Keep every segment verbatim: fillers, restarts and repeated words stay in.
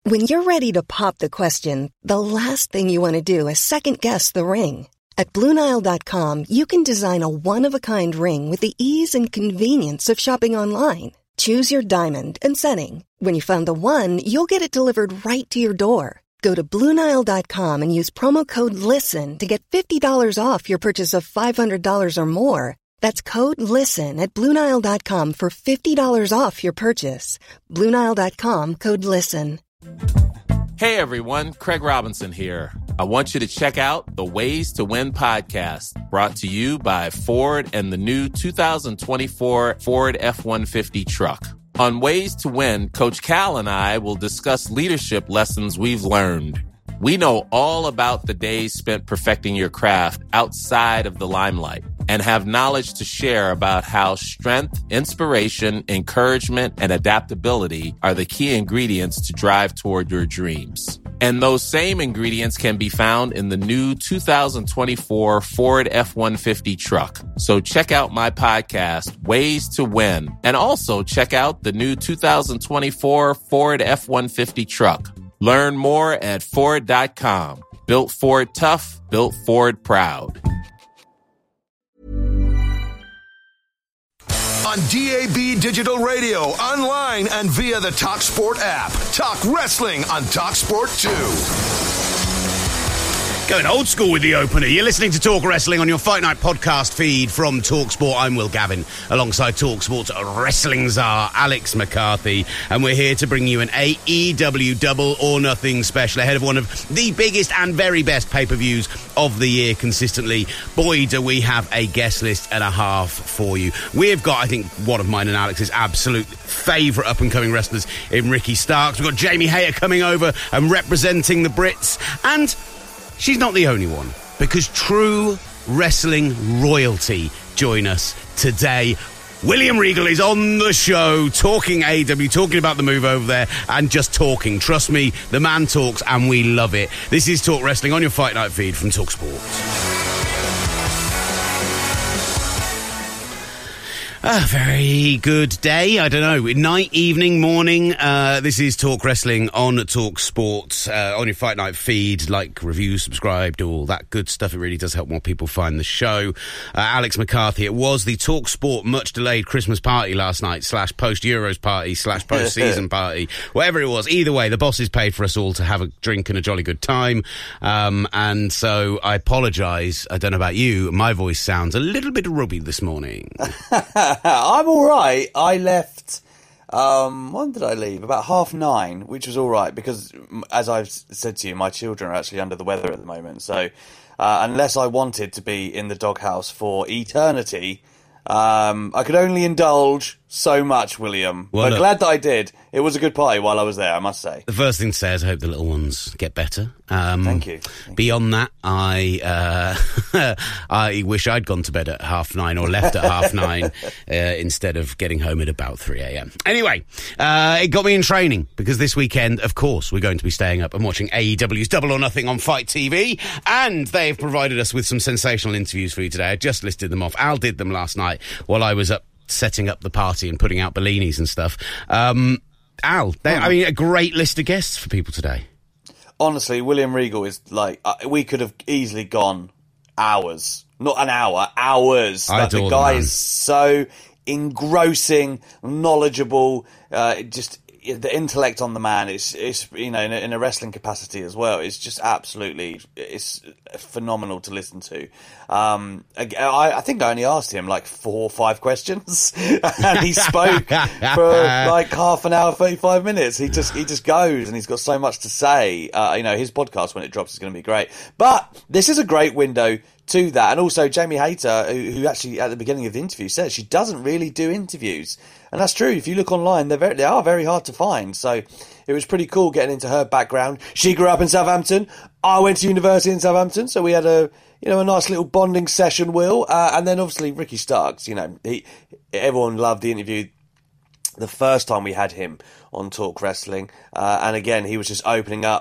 When you're ready to pop the question, the last thing you want to do is second-guess the ring. At Blue Nile dot com, you can design a one-of-a-kind ring with the ease and convenience of shopping online. Choose your diamond and setting. When you find the one, you'll get it delivered right to your door. Go to Blue Nile dot com and use promo code LISTEN to get fifty dollars off your purchase of five hundred dollars or more. That's code LISTEN at Blue Nile dot com for fifty dollars off your purchase. Blue Nile dot com, code LISTEN. Hey everyone, Craig Robinson here. I want you to check out the Ways to Win podcast, brought to you by Ford and the new two thousand twenty-four Ford F one fifty truck. On Ways to Win, Coach Cal and I will discuss leadership lessons we've learned. We know all about the days spent perfecting your craft outside of the limelight and have knowledge to share about how strength, inspiration, encouragement, and adaptability are the key ingredients to drive toward your dreams. And those same ingredients can be found in the new two thousand twenty-four Ford F one fifty truck. So check out my podcast, Ways to Win, and also check out the new two thousand twenty-four Ford F one fifty truck. Learn more at Ford dot com. Built Ford tough, built Ford proud. On D A B Digital Radio, online, and via the TalkSport app. Talk wrestling on TalkSport two. Going old school with the opener. You're listening to Talk Wrestling on your Fight Night podcast feed from TalkSport. I'm Will Gavin, alongside TalkSport's wrestling czar, Alex McCarthy. And we're here to bring you an A E W Double or Nothing special ahead of one of the biggest and very best pay-per-views of the year consistently. Boy, do we have a guest list and a half for you. We've got, I think, one of mine and Alex's absolute favourite up-and-coming wrestlers in Ricky Starks. We've got Jamie Hayter coming over and representing the Brits. And she's not the only one, because true wrestling royalty join us today. William Regal is on the show, talking A E W, talking about the move over there, and just talking. Trust me, the man talks, and we love it. This is Talk Wrestling on your Fight Night feed from TalkSport. A very good day. I don't know. Night, evening, morning. Uh, this is Talk Wrestling on Talk Sport, uh, on your Fight Night feed. Like, review, subscribe, do all that good stuff. It really does help more people find the show. Uh, Alex McCarthy. It was the Talk Sport much delayed Christmas party last night, slash post Euros party, slash post season party. Whatever it was. Either way, the bosses paid for us all to have a drink and a jolly good time. Um, and so I apologise. I don't know about you. My voice sounds a little bit rubby this morning. I'm all right. I left, um, when did I leave? About half nine, which was all right because, as I've said to you, my children are actually under the weather at the moment. So uh, unless I wanted to be in the doghouse for eternity, um, I could only indulge so much, William. Well, but look, glad that I did. It was a good party while I was there, I must say. The first thing to say is I hope the little ones get better. Um, Thank you. Thank beyond that, I uh, I wish I'd gone to bed at half nine or left at half nine uh, instead of getting home at about three a.m. Anyway, uh, it got me in training because this weekend, of course, we're going to be staying up and watching A E W's Double or Nothing on Fight T V, and they've provided us with some sensational interviews for you today. I just listed them off. Al did them last night while I was up setting up the party and putting out Bellinis and stuff. Um, Al, they, I mean, a great list of guests for people today. Honestly, William Regal is like, uh, we could have easily gone hours. Not an hour, hours. I Like, the adore guy the man. is so engrossing, knowledgeable, uh, just the intellect on the man is, is you know, in a, in a wrestling capacity as well. It's just absolutely, it's phenomenal to listen to. Um, I, I think I only asked him like four or five questions, and he spoke for like half an hour, thirty-five minutes. He just he just goes, and he's got so much to say. Uh, you know, his podcast when it drops is going to be great. But this is a great window to that, and also Jamie Hayter, who, who actually at the beginning of the interview said she doesn't really do interviews. And that's true. If you look online, they're very, they are very hard to find. So it was pretty cool getting into her background. She grew up in Southampton. I went to university in Southampton. So we had a, you know, a nice little bonding session, Will. Uh, and then obviously Ricky Starks, you know, he, everyone loved the interview the first time we had him on Talk Wrestling. Uh, and again, he was just opening up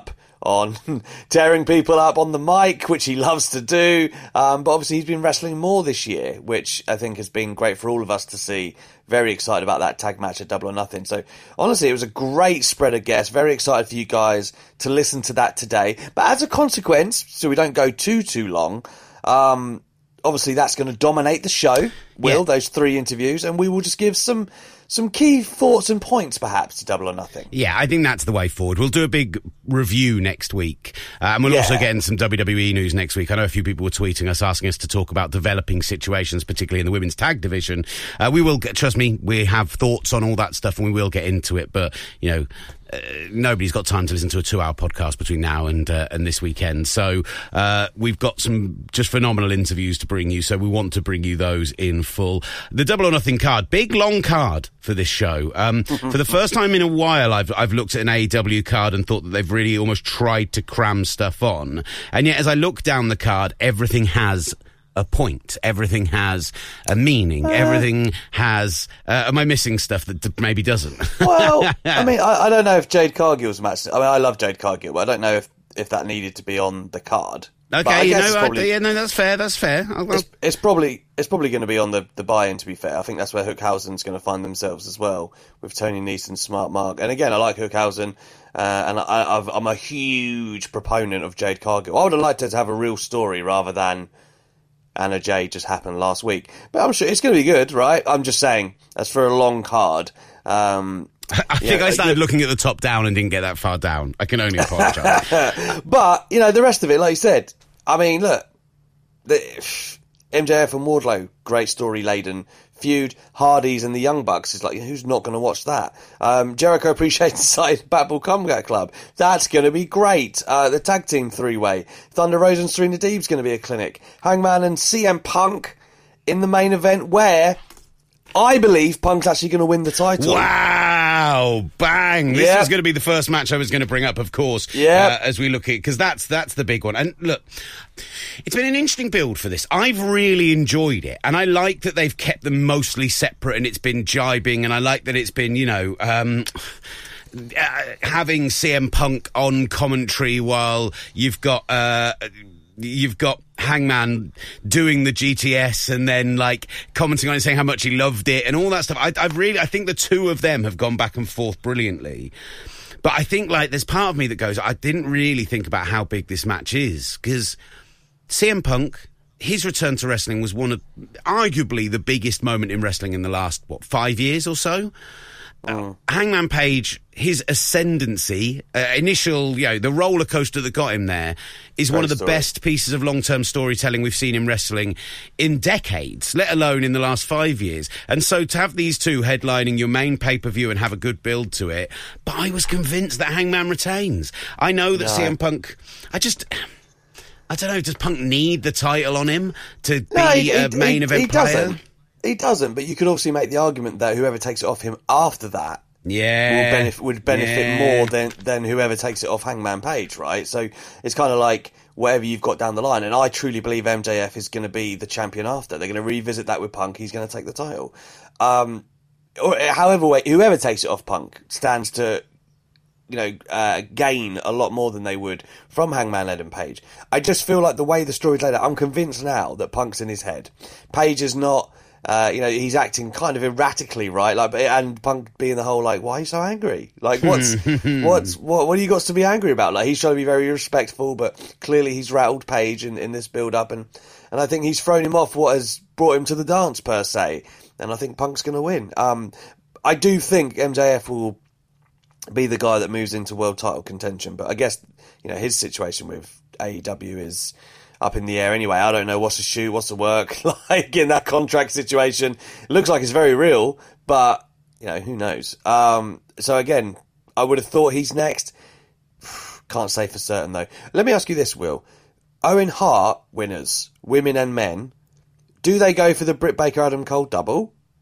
on tearing people up on the mic, which he loves to do. Um, but obviously he's been wrestling more this year, which I think has been great for all of us to see. Very excited about that tag match at Double or Nothing. So honestly, it was a great spread of guests. Very excited for you guys to listen to that today. But as a consequence, so we don't go too, too long, um, obviously that's going to dominate the show, Will, yeah. those three interviews, and we will just give some some key thoughts and points, perhaps, to Double or Nothing. Yeah, I think that's the way forward. We'll do a big review next week, uh, and we'll yeah. also get in some W W E news next week. I know a few people were tweeting us, asking us to talk about developing situations, particularly in the women's tag division. Uh, we will get, trust me, we have thoughts on all that stuff, and we will get into it, but, you know, Uh, nobody's got time to listen to a two-hour podcast between now and uh, and this weekend. So uh, we've got some just phenomenal interviews to bring you, so we want to bring you those in full. The Double or Nothing card, big long card for this show. Um, for the first time in a while, I've I've looked at an A E W card and thought that they've really almost tried to cram stuff on. And yet, as I look down the card, everything has a point. Everything has a meaning. Uh, Everything has... Uh, am I missing stuff that d- maybe doesn't? Well, I mean, I, I don't know if Jade Cargill's match... I mean, I love Jade Cargill, but I don't know if, if that needed to be on the card. Okay, you know, probably, I, yeah, no, that's fair, that's fair. I'll, I'll... It's, it's probably it's probably going to be on the, the buy-in, to be fair. I think that's where Hookhausen's going to find themselves as well, with Tony Neeson's Smart Mark. And again, I like Hookhausen, uh, and I, I've, I'm a huge proponent of Jade Cargill. I would have liked her to have a real story rather than Anna Jay just happened last week. But I'm sure it's going to be good, right? I'm just saying, as for a long card... Um, I think yeah, I started looking at the top down and didn't get that far down. I can only apologise. But, you know, the rest of it, like you said, I mean, look, the, M J F and Wardlow, great story-laden feud. Hardys and the Young Bucks is like, who's not going to watch that? Um, Jericho Appreciation Society, Battle Combat Club, that's going to be great. Uh, the tag team three-way. Thunder Rosa and Serena Deeb's going to be a clinic. Hangman and C M Punk in the main event, where I believe Punk's actually going to win the title. Wow! Bang! This yep. was going to be the first match I was going to bring up, of course, yep. uh, as we look at it, because that's, that's the big one. And look, it's been an interesting build for this. I've really enjoyed it, and I like that they've kept them mostly separate, and it's been jibing, and I like that it's been, you know... Um, uh, having C M Punk on commentary while you've got... Uh, You've got Hangman doing the G T S and then like commenting on it, saying how much he loved it and all that stuff. I, I've really, I think the two of them have gone back and forth brilliantly. But I think like there's part of me that goes, I didn't really think about how big this match is, because C M Punk, his return to wrestling was one of arguably the biggest moment in wrestling in the last, what, five years or so? Uh, Hangman Page, his ascendancy, uh, initial, you know, the roller coaster that got him there is Great one of the story. best pieces of long-term storytelling we've seen in wrestling in decades, let alone in the last five years. And so to have these two headlining your main pay-per-view and have a good build to it, but I was convinced that Hangman retains. I know that no. C M Punk, I just... I don't know, does Punk need the title on him to no, be he, a main he, event he player? Doesn't. He doesn't, but you could also make the argument that whoever takes it off him after that yeah. will benef- would benefit yeah. more than, than whoever takes it off Hangman Page, right? So it's kind of like whatever you've got down the line. And I truly believe M J F is going to be the champion after. They're going to revisit that with Punk. He's going to take the title. Um, or however way, whoever takes it off Punk stands to, you know, uh, gain a lot more than they would from Hangman Adam Page. I just feel like the way the story's laid out, I'm convinced now that Punk's in his head. Page is not... Uh, you know, he's acting kind of erratically, right? Like, and Punk being the whole like, why are you so angry? Like, what's, what's, what, what do you got to be angry about? Like, he's trying to be very respectful, but clearly he's rattled Page in, in this build-up, and, and I think he's thrown him off what has brought him to the dance per se. And I think Punk's going to win. Um, I do think M J F will be the guy that moves into world title contention, but I guess you know his situation with A E W is up in the air anyway. I don't know what's the shoot, what's the work like in that contract situation. It looks like it's very real, but you know, who knows? Um, so again, I would have thought he's next. Can't say for certain though. Let me ask you this, Will. Owen Hart winners, women and men, do they go for the Britt Baker Adam Cole double?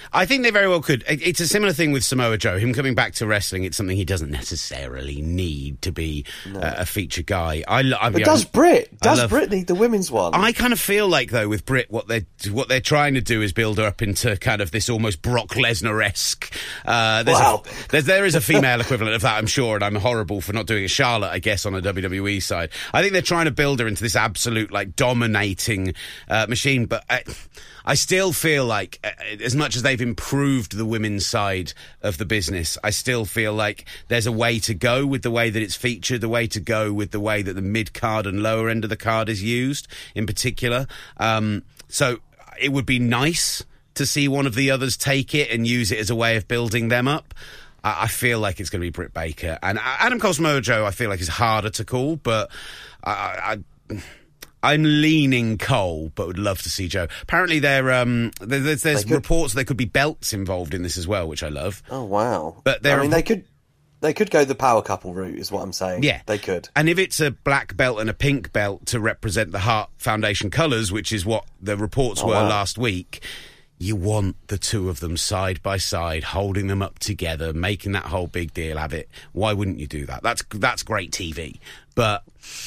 I think they very well could. It's a similar thing with Samoa Joe. Him coming back to wrestling, it's something he doesn't necessarily need to be no. uh, a feature guy. I, I, but I, does Britt? Does love, Britt need the women's one? I kind of feel like, though, with Britt, what they're, what they're trying to do is build her up into kind of this almost Brock Lesnar-esque. Uh, there's wow. a, there's, there is a female equivalent of that, I'm sure, and I'm horrible for not doing a Charlotte, I guess, on a W W E side. I think they're trying to build her into this absolute, like, dominating uh, machine, but I, I still feel like, uh, as much as they've improved the women's side of the business, I still feel like there's a way to go with the way that it's featured, the way to go with the way that the mid-card and lower end of the card is used, in particular. Um, so it would be nice to see one of the others take it and use it as a way of building them up. I, I feel like it's going to be Britt Baker. And Adam Cole Samoa Joe, I feel like, is harder to call, but I... I I'm leaning Cole, but would love to see Joe. Apparently, there, um, there's, there's could, reports there could be belts involved in this as well, which I love. Oh wow! But I mean, they could they could go the power couple route, is what I'm saying. Yeah, they could. And if it's a black belt and a pink belt to represent the Hart Foundation colours, which is what the reports oh, were wow. last week, you want the two of them side by side, holding them up together, making that whole big deal of it. Why wouldn't you do that? That's that's great T V, but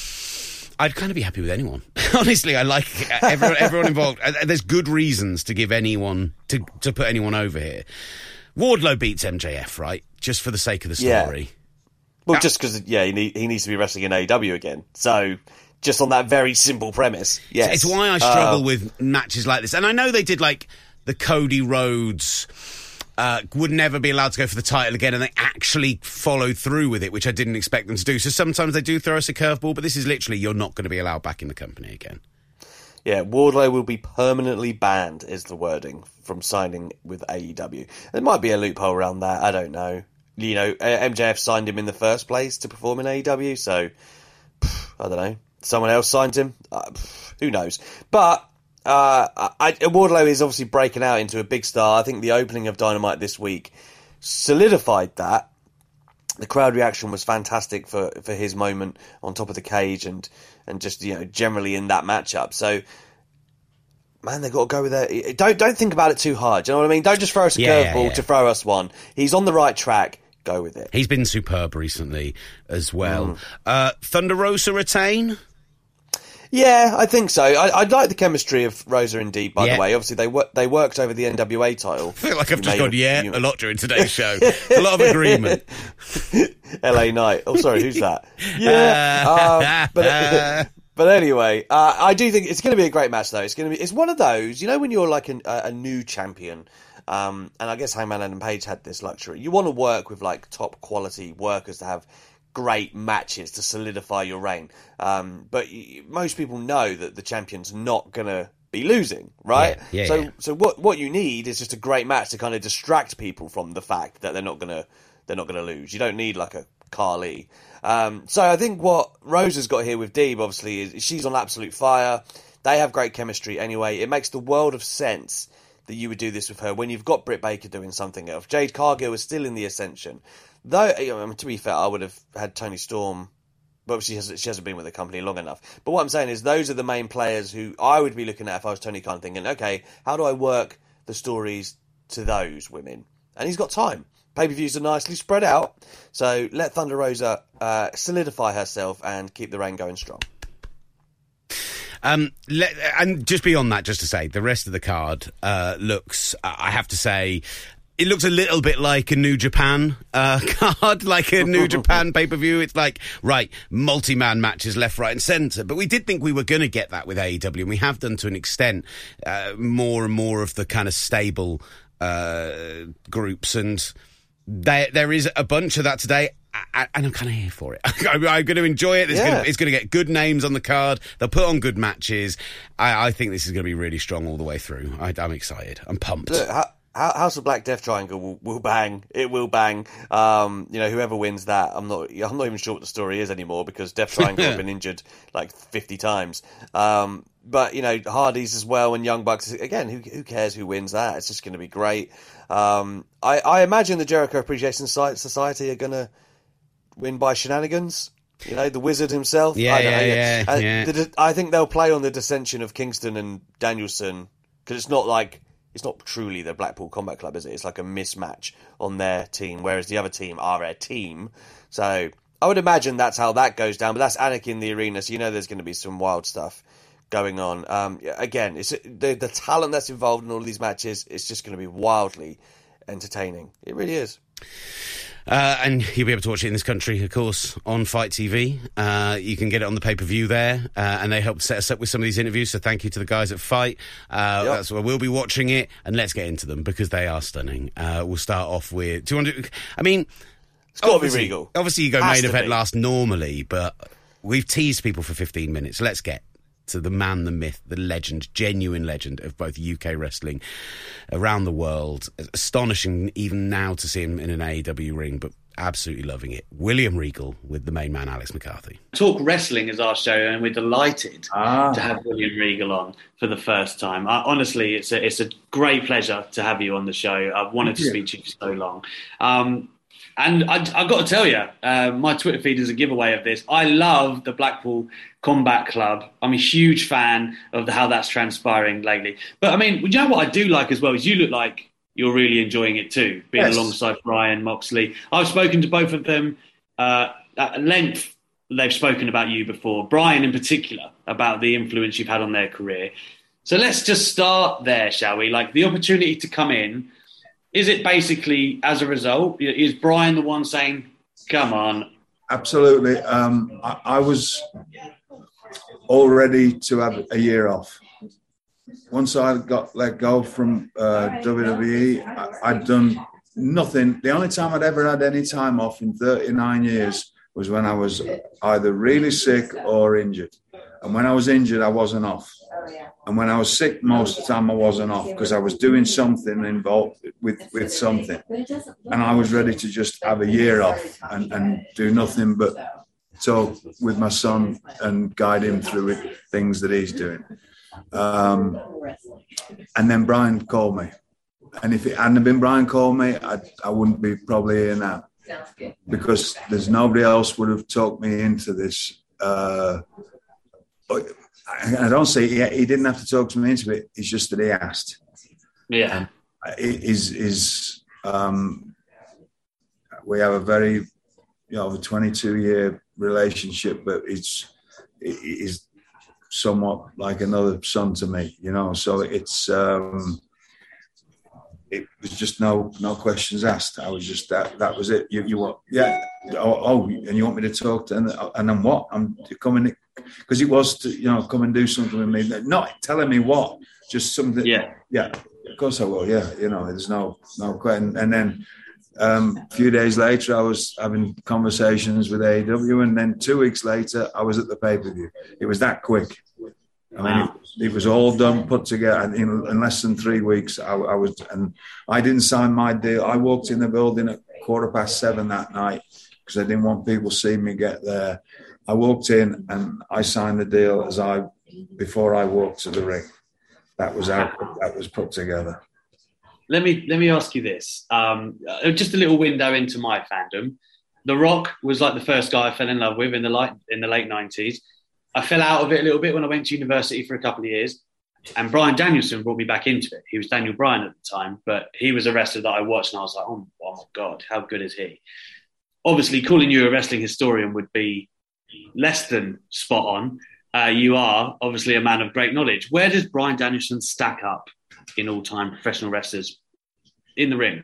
I'd kind of be happy with anyone. Honestly, I like everyone, everyone involved. There's good reasons to give anyone, to, to put anyone over here. Wardlow beats M J F, right? Just for the sake of the story. Yeah. Well, now, just because, yeah, he, need, he needs to be wrestling in A E W again. So, just on that very simple premise, yes. It's why I struggle uh, with matches like this. And I know they did, like, the Cody Rhodes... Uh, would never be allowed to go for the title again, and they actually followed through with it, which I didn't expect them to do. So sometimes they do throw us a curveball, but this is literally, you're not going to be allowed back in the company again. Yeah, Wardlow will be permanently banned, is the wording, from signing with A E W. There might be a loophole around that, I don't know. You know, M J F signed him in the first place to perform in A E W, so, pff, I don't know. Someone else signed him? Uh, pff, who knows? But... Uh, I, Wardlow is obviously breaking out into a big star. I think the opening of Dynamite this week solidified that. The crowd reaction was fantastic for, for his moment on top of the cage and, and just, you know, generally in that matchup. So, man, they've got to go with it. Don't, don't think about it too hard. Do you know what I mean? Don't just throw us a yeah, curveball yeah, yeah. to throw us one. He's on the right track. Go with it. He's been superb recently as well. Mm. Uh, Thunder Rosa retain? Yeah, I think so. I, I like the chemistry of Rosa and Deeb, by yeah. the way. Obviously, they wor- they worked over the N W A title. I feel like I've you just gone, have, yeah, you... a lot during today's show. A lot of agreement. L A Knight. Oh, sorry, who's that? Yeah. Uh, um, but, but anyway, uh, I do think it's going to be a great match, though. It's going to be. It's one of those, you know, when you're like an, a, a new champion, um, and I guess Hangman Adam Page had this luxury. You want to work with like top quality workers to have great matches to solidify your reign. Um, but y- most people know that the champion's not going to be losing, right? Yeah, yeah, so yeah. so what what you need is just a great match to kind of distract people from the fact that they're not going to they're not going to lose. You don't need like a Carly. Um, so I think what Rosa's got here with Deeb, obviously, is she's on absolute fire. They have great chemistry anyway. It makes the world of sense that you would do this with her when you've got Britt Baker doing something else. Jade Cargill is still in the Ascension. Though, I mean, to be fair, I would have had Toni Storm, but she hasn't, she hasn't been with the company long enough. But what I'm saying is those are the main players who I would be looking at if I was Tony Khan, thinking, okay, how do I work the stories to those women? And he's got time. Pay-per-views are nicely spread out, so let Thunder Rosa uh, solidify herself and keep the reign going strong. Um, let, and just beyond that, just to say, the rest of the card uh, looks, I have to say... It looks a little bit like a New Japan uh, card, like a New Japan pay-per-view. It's like, right, multi-man matches left, right and centre. But we did think we were going to get that with A E W, and we have done to an extent uh, more and more of the kind of stable uh, groups. And there, there is a bunch of that today, and I'm kind of here for it. I'm going to enjoy it. It's yeah. going to, it's going to get good names on the card. They'll put on good matches. I, I think this is going to be really strong all the way through. I, I'm excited. I'm pumped. Look, how- House of Black Death Triangle will, will bang. It will bang. Um, you know, whoever wins that, I'm not. I'm not even sure what the story is anymore because Death Triangle have been injured like fifty times. Um, but you know, Hardys as well and Young Bucks again. Who who cares who wins that? It's just going to be great. Um, I, I imagine the Jericho Appreciation Society are going to win by shenanigans. You know, the Wizard himself. Yeah, I don't yeah, know. yeah. Uh, yeah. The, I think they'll play on the dissension of Kingston and Danielson because it's not like it's not truly the Blackpool Combat Club, is it? It's like a mismatch on their team, whereas the other team are a team. So I would imagine that's how that goes down. But that's Anarchy in the Arena, so you know there's going to be some wild stuff going on. Um, again, it's the the talent that's involved in all of these matches. It's just going to be wildly entertaining. It really is. Uh, and you'll be able to watch it in this country, of course, on Fight T V. Uh, you can get it on the pay-per-view there, uh, and they helped set us up with some of these interviews, so thank you to the guys at Fight. Uh, yep. That's where we'll be watching it, and let's get into them, because they are stunning. Uh, we'll start off with... Do you want to... I mean... It's got to be Regal. Obviously, you go Has main event be. last normally, but we've teased people for fifteen minutes. Let's get to the man, the myth, the legend, genuine legend of both U K wrestling around the world. Astonishing even now to see him in an A E W ring, but absolutely loving it. William Regal with the main man, Alex McCarthy. Talk Wrestling is our show, and we're delighted ah. to have William Regal on for the first time. Uh, honestly, it's a, it's a great pleasure to have you on the show. I've wanted to speak to you for so long. Um, And I, I've got to tell you, uh, my Twitter feed is a giveaway of this. I love the Blackpool Combat Club. I'm a huge fan of the, how that's transpiring lately. But, I mean, you know what I do like as well is you look like you're really enjoying it too, being yes. alongside Brian Moxley. I've spoken to both of them uh, at length. They've spoken about you before. Brian in particular, about the influence you've had on their career. So let's just start there, shall we? Like, the opportunity to come in. Is it basically, as a result, is Brian the one saying, come on? Absolutely. Um, I, I was all ready to have a year off. Once I got let go from uh, W W E, I, I'd done nothing. The only time I'd ever had any time off in thirty-nine years was when I was either really sick or injured. And when I was injured, I wasn't off. And when I was sick, most of the time I wasn't off because I was doing something involved with, with something. And I was ready to just have a year off and, and do nothing but talk with my son and guide him through it, things that he's doing. Um, and then Brian called me. And if it hadn't been Brian called me, I, I wouldn't be probably here now. Because there's nobody else would have talked me into this. Uh, I don't say he, he didn't have to talk to me into it. It's just that he asked. Yeah, is is um, we have a very, you know, a twenty-two year relationship, but it's it is somewhat like another son to me, you know. So it's um, it was just no no questions asked. I was just that that was it. You you want yeah oh, oh and you want me to talk to and and then what? I'm coming. Because it was to, you know, come and do something with me. Not telling me what, just something. Yeah. Yeah, of course I will. Yeah, you know, there's no no question. And then um, a few days later, I was having conversations with A E W. And then two weeks later, I was at the pay-per-view. It was that quick. I mean, wow. it, it was all done, put together. And in, in less than three weeks, I, I was, and I didn't sign my deal. I walked in the building at quarter past seven that night because I didn't want people seeing me get there. I walked in and I signed the deal as I before I walked to the ring. That was how that was put together. Let me let me ask you this. Um, just a little window into my fandom. The Rock was like the first guy I fell in love with in the light in the late nineties. I fell out of it a little bit when I went to university for a couple of years. And Bryan Danielson brought me back into it. He was Daniel Bryan at the time, but he was a wrestler that I watched and I was like, oh, oh my God, how good is he? Obviously, calling you a wrestling historian would be less than spot on. Uh, you are obviously a man of great knowledge. Where does Bryan Danielson stack up in all-time professional wrestlers in the ring?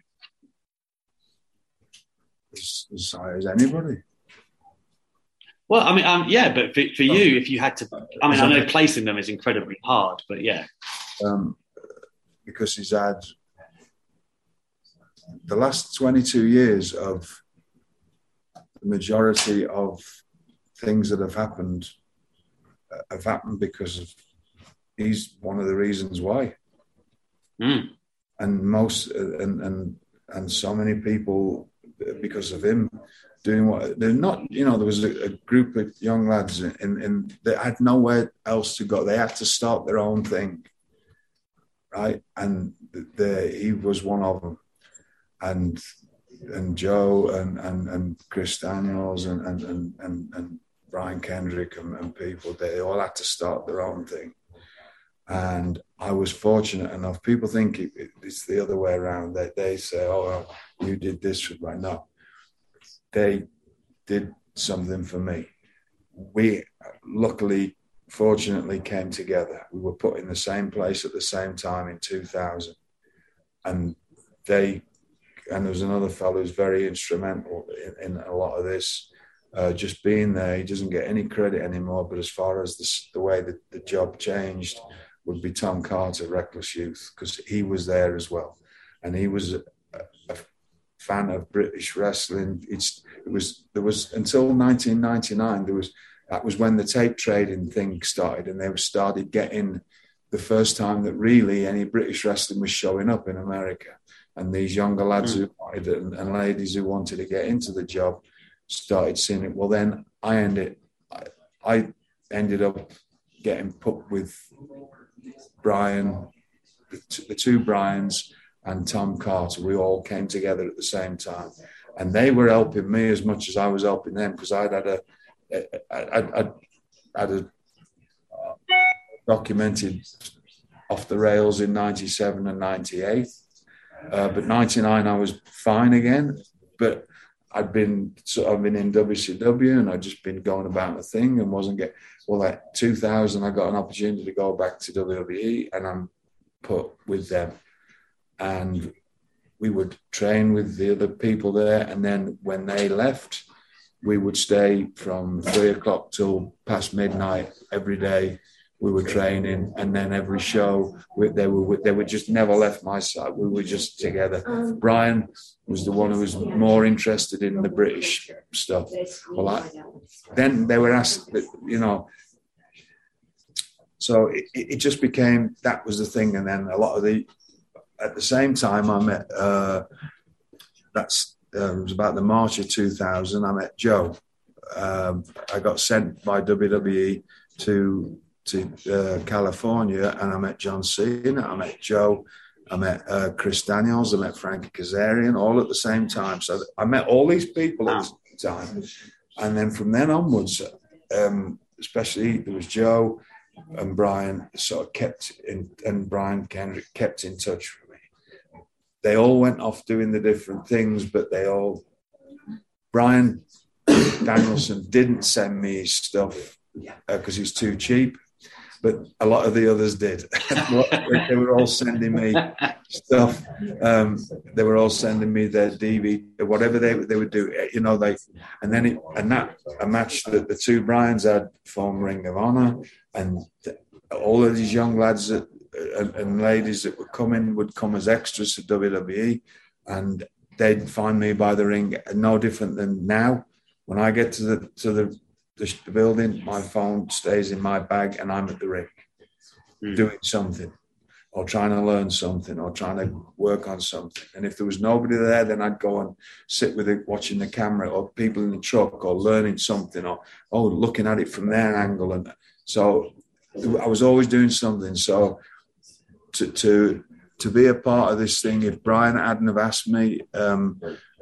As, as high as anybody. Well, I mean, um, yeah, but for, for you, if you had to, I mean, I know placing them is incredibly hard, but yeah. Um, because he's had the last twenty-two years of the majority of things that have happened uh, have happened because of he's one of the reasons why. Mm. And most and and and so many people because of him doing what they're not. You know, there was a, a group of young lads and and they had nowhere else to go. They had to start their own thing, right? And the, he was one of them. And and Joe and and, and Chris Daniels and and and and, and Brian Kendrick and, and people, they all had to start their own thing. And I was fortunate enough. People think it, it, it's the other way around. They, they say, oh, well, you did this with my no. They did something for me. We luckily, fortunately came together. We were put in the same place at the same time in two thousand. And they, and there was another fellow who's very instrumental in, in a lot of this. Uh, just being there, he doesn't get any credit anymore. But as far as this, the way that the job changed, would be Tom Carter, Reckless Youth, because he was there as well, and he was a, a fan of British wrestling. It's it was there was until nineteen ninety-nine. There was that was when the tape trading thing started, and they started getting the first time that really any British wrestling was showing up in America, and these younger lads mm. who wanted it and, and ladies who wanted to get into the job started seeing it. Well, then I ended, I, I ended up getting put with Brian, the, t- the two Brians and Tom Carter. We all came together at the same time, and they were helping me as much as I was helping them, because I'd had a, I'd, I'd had a uh, documented off the rails in ninety-seven and ninety-eight, uh, but ninety-nine I was fine again, but I'd been sort of been in W C W and I'd just been going about the thing and wasn't getting. Well, at two thousand, I got an opportunity to go back to W W E, and I'm put with them. And we would train with the other people there. And then when they left, we would stay from three o'clock till past midnight every day. We were training, and then every show we, they were they were just never left my side. We were just together. Brian was the one who was more interested in the British stuff. Well, I, then they were asked, you know. So it, it just became that was the thing, and then a lot of the. At the same time, I met. Uh, that's uh, it was about the March of two thousand. I met Joe. Um, I got sent by W W E to. to uh, California, and I met John Cena, I met Joe, I met uh, Chris Daniels, I met Frankie Kazarian, all at the same time. So I met all these people at the same time. And then from then onwards, um, especially there was Joe and Brian sort of kept in, and Brian Kendrick kept in touch with me. They all went off doing the different things, but they all, Brian Danielson didn't send me stuff because uh, he's too cheap. But a lot of the others did. They were all sending me stuff. Um, they were all sending me their D V D, whatever they they would do. You know, they and then it, and that a match that the two Bryans had formed Ring of Honor, and the, all of these young lads that, and, and ladies that were coming would come as extras to W W E, and they'd find me by the ring. No different than now. When I get to the to the the building, my phone stays in my bag and I'm at the ring mm. doing something or trying to learn something or trying to work on something. And if there was nobody there, then I'd go and sit with it, watching the camera or people in the truck or learning something or, oh, looking at it from their angle. And so I was always doing something. So to to, to be a part of this thing, if Brian hadn't have asked me, um,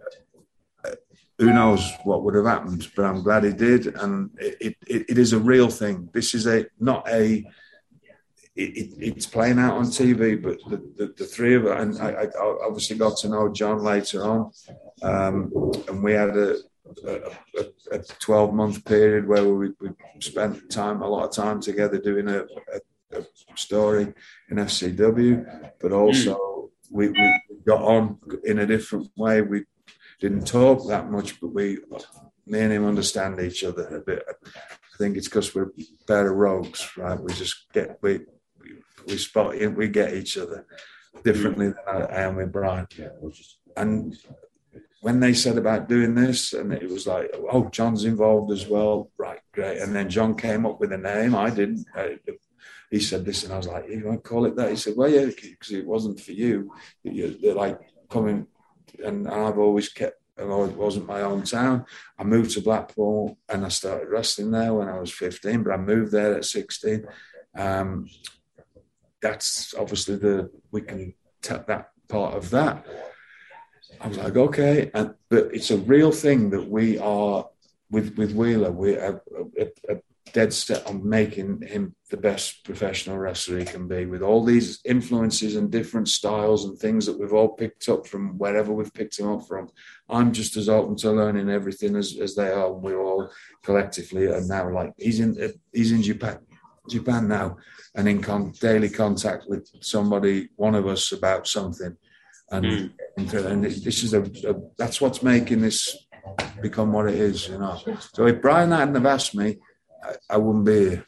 who knows what would have happened, but I'm glad he did. And it, it, it is a real thing. This is a not a, it, it's playing out on T V, but the, the, the three of us, and I, I obviously got to know John later on. Um, and we had a, a, a twelve-month period where we, we spent time, a lot of time together doing a, a, a story in F C W, but also we, we got on in a different way. We didn't talk that much, but we, me and him understand each other a bit. I think it's because we're a pair of rogues, right? We just get, we we, we spot, we get each other differently than I, I am with Brian. And when they said about doing this, and it was like, oh, John's involved as well, right, great. And then John came up with a name. I didn't. I, he said this, and I was like, you want to call it that? He said, well, yeah, because it wasn't for you. They're like coming. And I've always kept, it wasn't my own town. I moved to Blackpool and I started wrestling there when I was fifteen, but I moved there at sixteen. Um, that's obviously the, we can tap that part of that. I was like, okay. And, but it's a real thing that we are, with, with Wheeler, we a, a, a dead set on making him the best professional wrestler he can be, with all these influences and different styles and things that we've all picked up from wherever we've picked him up from. I'm just as open to learning everything as, as they are. We're all collectively, and now like he's in he's in Japan, Japan now, and in con- daily contact with somebody, one of us, about something, and, mm. and, and this is a, a that's what's making this become what it is, you know. So if Brian hadn't have asked me, I, I wouldn't be here.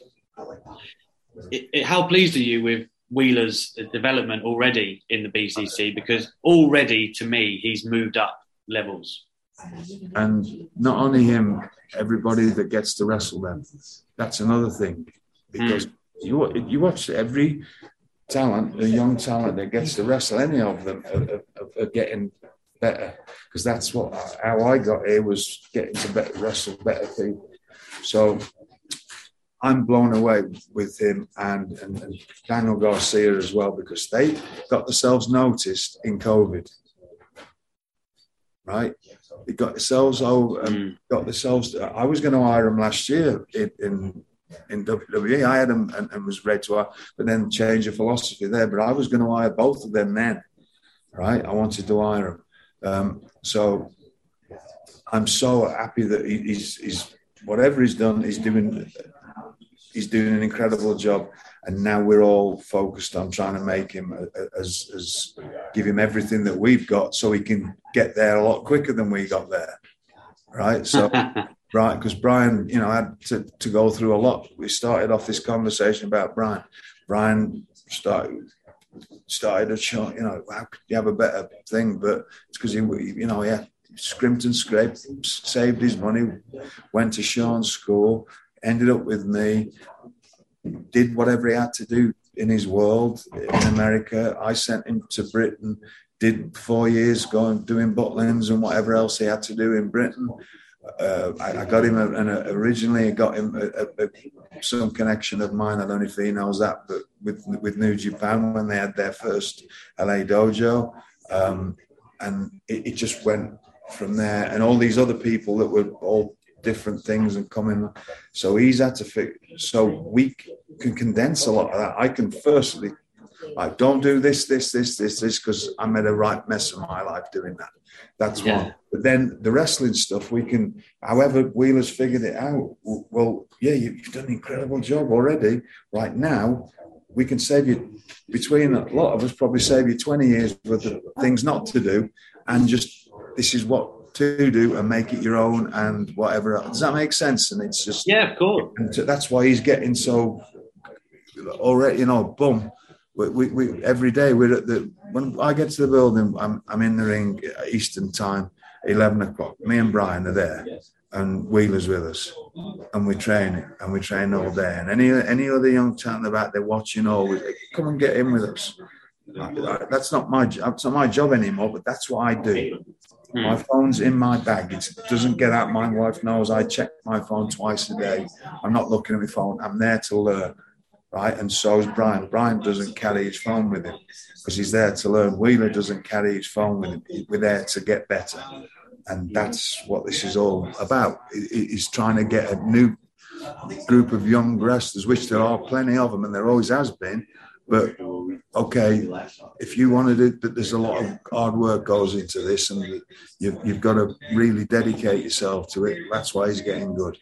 It, it, how pleased are you with Wheeler's development already in the B C C? Because already, to me, he's moved up levels. And not only him, everybody that gets to wrestle them. That's another thing. Because mm. you you watch every talent, a young talent that gets to wrestle, any of them are, are, are getting better. Because that's what how I got here, was getting to better wrestle better people. So I'm blown away with him and, and, and Daniel Garcia as well, because they got themselves noticed in COVID. Right? They got themselves over and mm. got themselves. I was going to hire them last year in, in in W W E. I had them and, and was ready to hire, but then change of philosophy there. But I was going to hire both of them then. Right? I wanted to hire them. Um, so I'm so happy that he, he's, he's whatever he's done, he's doing he's doing an incredible job, and now we're all focused on trying to make him as as give him everything that we've got, so he can get there a lot quicker than we got there, right? So right, because Brian, you know, had to, to go through a lot. We started off this conversation about Brian. Brian started. started a show, you know, how could you have a better thing? But it's because he, you know, yeah, scrimped and scraped, saved his money, went to Sean's school, ended up with me, did whatever he had to do in his world in America. I sent him to Britain, did four years going doing Butlins and whatever else he had to do in Britain. Uh, I, I got him, a, and originally I got him a, a, a, some connection of mine. I don't know if he knows that, but with with New Japan when they had their first L A dojo, um, and it, it just went from there. And all these other people that were all different things and coming. So he's had to fix. So we can condense a lot of that. I can firstly, like, don't do this, this, this, this, this, because I made a right mess of my life doing that. That's yeah. one. But then the wrestling stuff, we can, however Wheeler's figured it out, well, yeah, you've done an incredible job already. Right now, we can save you, between a lot of us, probably save you twenty years worth of things not to do, and just, this is what to do, and make it your own and whatever else. Does that make sense? And it's just... Yeah, of course. And that's why he's getting so, already, you know, boom. We, we, we, every day we're at the, when I get to the building, I'm, I'm in the ring Eastern time, eleven o'clock. Me and Brian are there, and Wheeler's with us, and we're training, and we train all day. And any any other young talent about there watching, always come and get in with us. That's not my that's not my job anymore, but that's what I do. Hmm. My phone's in my bag. It doesn't get out. My wife knows I check my phone twice a day. I'm not looking at my phone. I'm there to learn. Right, and so is Brian. Brian doesn't carry his phone with him because he's there to learn. Wheeler doesn't carry his phone with him. We're there to get better, and that's what this is all about. He's trying to get a new group of young wrestlers, which there are plenty of them, and there always has been. But okay, if you wanted it, but there's a lot of hard work goes into this, and you've, you've got to really dedicate yourself to it. That's why he's getting good.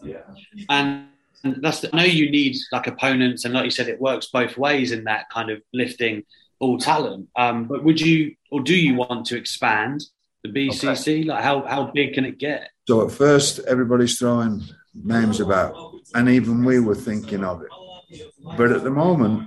And that's the, I know you need like opponents, and like you said, it works both ways in that kind of lifting all talent. Um, but would you, or do you want to expand the B C C? Okay. Like how how big can it get? So at first, everybody's throwing names about, and even we were thinking of it. But at the moment,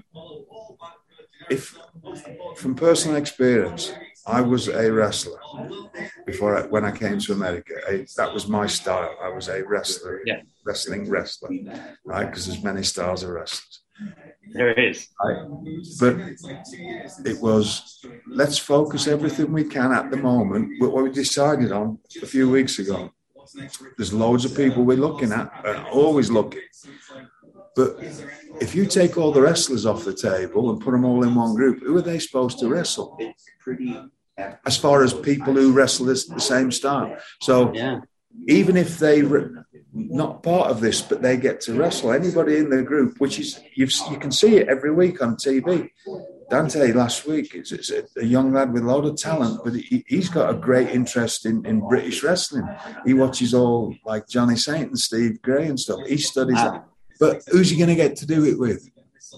if from personal experience, I was a wrestler before I, when I came to America. I, that was my style. I was a wrestler, yeah. wrestling wrestler, right? Because there's many styles of wrestlers. There is. Right? But it was, let's focus everything we can at the moment. What we decided on a few weeks ago. There's loads of people we're looking at, and always looking. But if you take all the wrestlers off the table and put them all in one group, who are they supposed to wrestle? As far as people who wrestle this, the same style. So yeah. even if they re- not part of this, but they get to wrestle. Anybody in the group, which is, you've, you can see it every week on T V. Dante last week is, is a, a young lad with a lot of talent, but he, he's got a great interest in, in British wrestling. He watches all like Johnny Saint and Steve Gray and stuff. He studies that. But who's he going to get to do it with?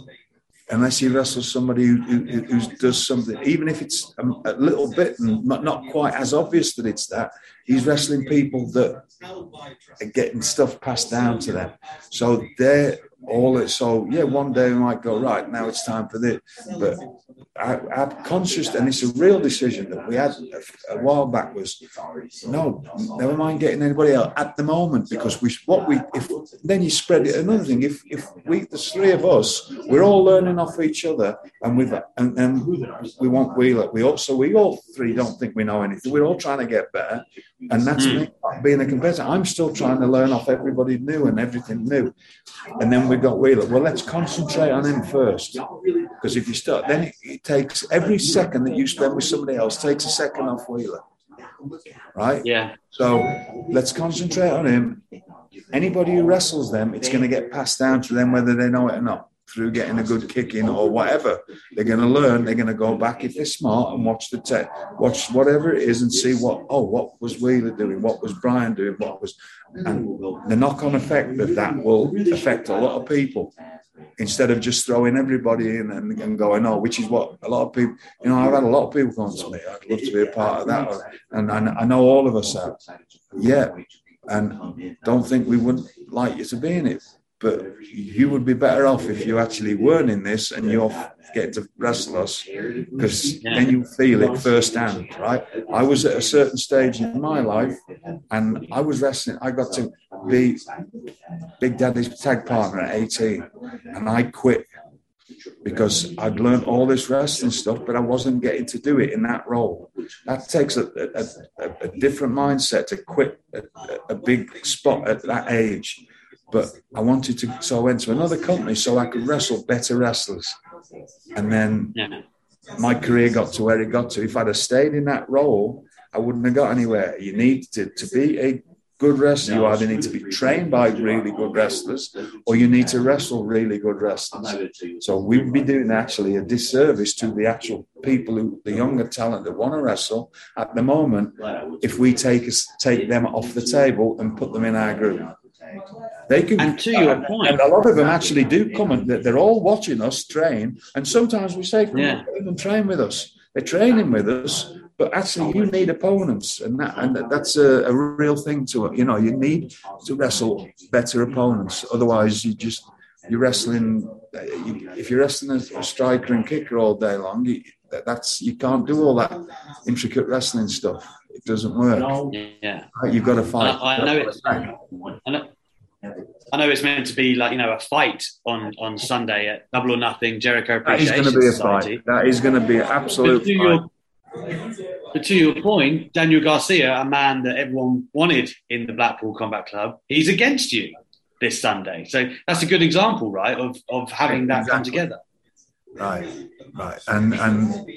Unless he wrestles somebody who, who, who does something, even if it's a, a little bit and not, not quite as obvious that it's that, he's wrestling people that are getting stuff passed down to them. So they're all it. So, yeah, one day we might go, right, now it's time for this. But I, I'm conscious, and it's a real decision that we had a, a while back was, no, never mind getting anybody else at the moment, because we, what we, if then you spread it. Another thing, if if we, there's three of us, we're all learning off each other, and we've, and, and we want Wheeler. We also, we all three don't think we know anything. We're all trying to get better, and that's mm. me being a competitor. I'm still trying to learn off everybody new and everything new, and then we've got Wheeler. Well, let's concentrate on him first, because if you start, then it, it takes every second that you spend with somebody else takes a second off Wheeler, right? Yeah. So let's concentrate on him. Anybody who wrestles them, it's going to get passed down to them, whether they know it or not, through getting a good kick in or whatever. They're going to learn. They're going to go back if they're smart and watch the te- watch whatever it is and see what, oh, what was Wheeler doing? What was Brian doing? What was, and the knock-on effect of that will affect a lot of people, instead of just throwing everybody in and, and going, oh, which is what a lot of people, you know, I've had a lot of people going to me, I'd love to be a part of that. And, and I know all of us have. Yeah. And don't think we wouldn't like you to be in it. But you would be better off if you actually weren't in this and you get to wrestle us, because then you feel it firsthand, right? I was at a certain stage in my life and I was wrestling. I got to be Big Daddy's tag partner at eighteen, and I quit because I'd learned all this wrestling stuff, but I wasn't getting to do it in that role. That takes a, a, a, a different mindset to quit a, a big spot at that age. But I wanted to, so I went to another company so I could wrestle better wrestlers. And then yeah. my career got to where it got to. If I'd have stayed in that role, I wouldn't have got anywhere. You need to, to be a good wrestler. You either need to be trained by really good wrestlers, or you need to wrestle really good wrestlers. So we would be doing actually a disservice to the actual people who, the younger talent that want to wrestle at the moment, if we take us, take them off the table and put them in our group. They can, and to your point, and a lot of them actually do come and they're all watching us train. And sometimes we say, "Come yeah. on, train with us." They're training with us, but actually, you need opponents, and that and that's a, a real thing to it. You know, you need to wrestle better opponents. Otherwise, you just you're wrestling. You, if you're wrestling a striker and kicker all day long, you, that's you can't do all that intricate wrestling stuff. It doesn't work. Yeah, right? You've got to fight. I, I know it's. I know, I know it's meant to be like, you know, a fight on, on Sunday at Double or Nothing, Jericho Appreciation That is going to be a Society. fight. That is going to be an absolute but to, fight. Your, but to your point, Daniel Garcia, a man that everyone wanted in the Blackpool Combat Club, he's against you this Sunday. So that's a good example, right, of, of having that exactly. come together. Right, right. And and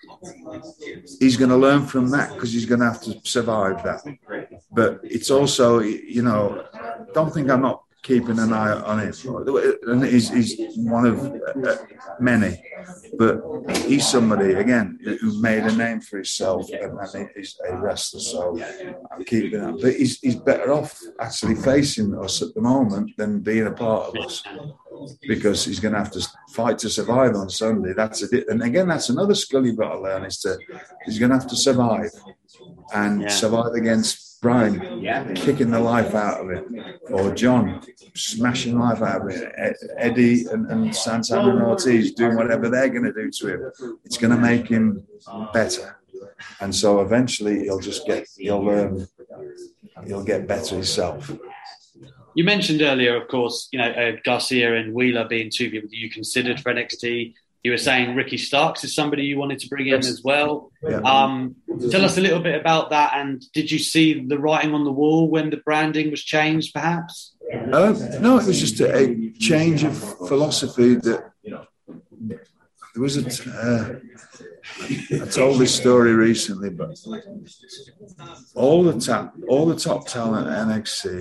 he's going to learn from that, because he's going to have to survive that. But it's also, you know, don't think I'm not keeping an eye on him. And he's, he's one of uh, many. But he's somebody, again, who made a name for himself, and, and he's a wrestler, so I'm keeping that. But he's, he's better off actually facing us at the moment than being a part of us, because he's going to have to fight to survive on Sunday. That's a, and again, that's another skill you've got to learn, is to, he's going to have to survive and yeah. survive against Brian yeah. kicking the life out of him, or John smashing life out of it, Eddie and, and Santana and Ortiz doing whatever they're going to do to him. It's going to make him better, and so eventually he'll just get he'll learn he'll get better himself. You mentioned earlier, of course, you know, uh, Garcia and Wheeler being two people that you considered for N X T. You were saying Ricky Starks is somebody you wanted to bring in as well. Yeah. Um, tell us a little bit about that. And did you see the writing on the wall when the branding was changed, perhaps? Uh, no, it was just a, a change of philosophy. That there was a. Uh, I told this story recently, but all the top, all the top talent at N X T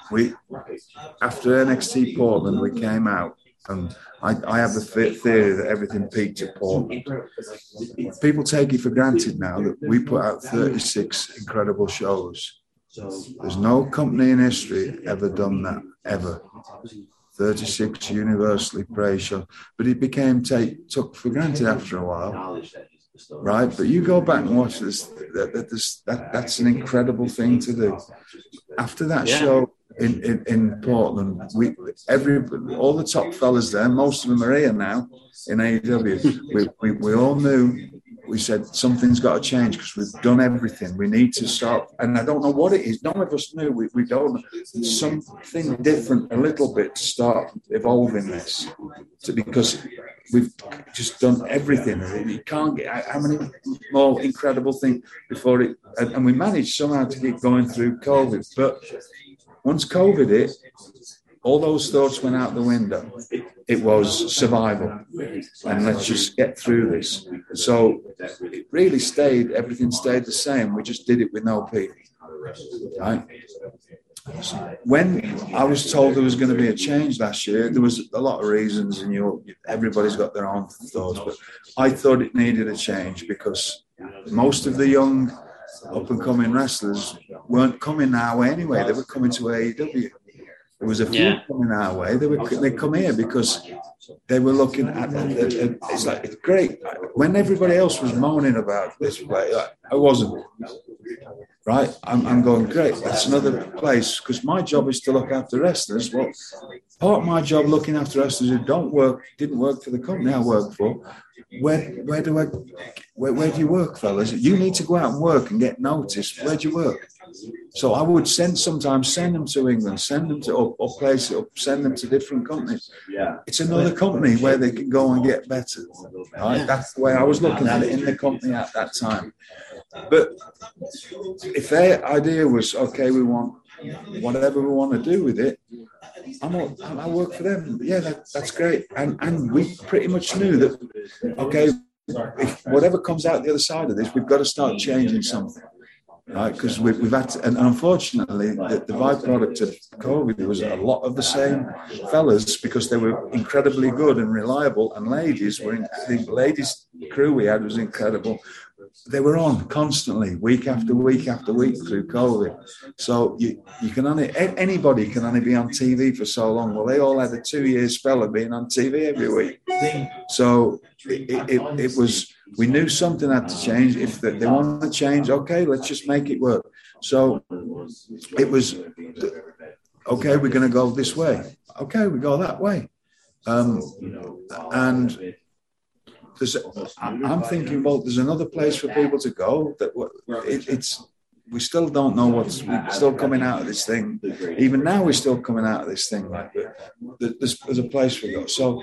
we after N X T Portland, we came out, and I, I have the theory that everything peaked at Portland. People take it for granted now that we put out thirty-six incredible shows. There's no company in history ever done that, ever. thirty-six universally praised shows. But it became take, took for granted after a while. Right, but you go back and watch this. That, that, this, that that's an incredible thing to do. After that yeah. show in, in, in Portland, we every all the top fellas there, most of them are here now in A E W. We we, we all knew. We said something's got to change because we've done everything. We need to start, and I don't know what it is. None of us knew. We we don't something different, a little bit to start evolving this, to, because we've just done everything. You can't get how many more incredible things before it, and, and we managed somehow to keep going through COVID. But once COVID hit, all those thoughts went out the window. It was survival, and let's just get through this. So it really stayed, everything stayed the same. We just did it with no people, right? When I was told there was going to be a change last year, there was a lot of reasons, and you know, everybody's got their own thoughts, but I thought it needed a change because most of the young up-and-coming wrestlers weren't coming our way anyway. They were coming to A E W. There was a few yeah. coming our way. They would they come here because they were looking at it. It's like, it's great. When everybody else was moaning about this place, I wasn't. Right? I'm, I'm going, great. That's another place, because my job is to look after wrestlers. Well, part of my job looking after wrestlers who don't work, didn't work for the company I work for. Where where do I where, where do you work, fellas? You need to go out and work and get noticed. Where do you work? So I would send sometimes send them to England, send them to or, or place it up, send them to different companies. Yeah. It's another company where they can go and get better. Right? That's the way I was looking at it in the company at that time. But if their idea was, okay, we want whatever we want to do with it, I'm all, I work for them. Yeah, that, that's great. And and we pretty much knew that, okay, if whatever comes out the other side of this, we've got to start changing something. Right, because we, we've had to, and unfortunately, the, the byproduct of COVID was a lot of the same fellas, because they were incredibly good and reliable, and ladies were in, the ladies crew we had was incredible. They were on constantly, week after week after week through COVID. So you you can only anybody can only be on T V for so long. Well, they all had a two year spell of being on T V every week. So it, it, it was. We knew something had to change. If they, they want to change, okay, let's just make it work. So it was, okay, we're going to go this way. Okay, we go that way. Um, and there's, I'm thinking, well, there's another place for people to go. That it, it's we still don't know what's we're still coming out of this thing. Even now, we're still coming out of this thing. Like, there's, there's a place we go. So.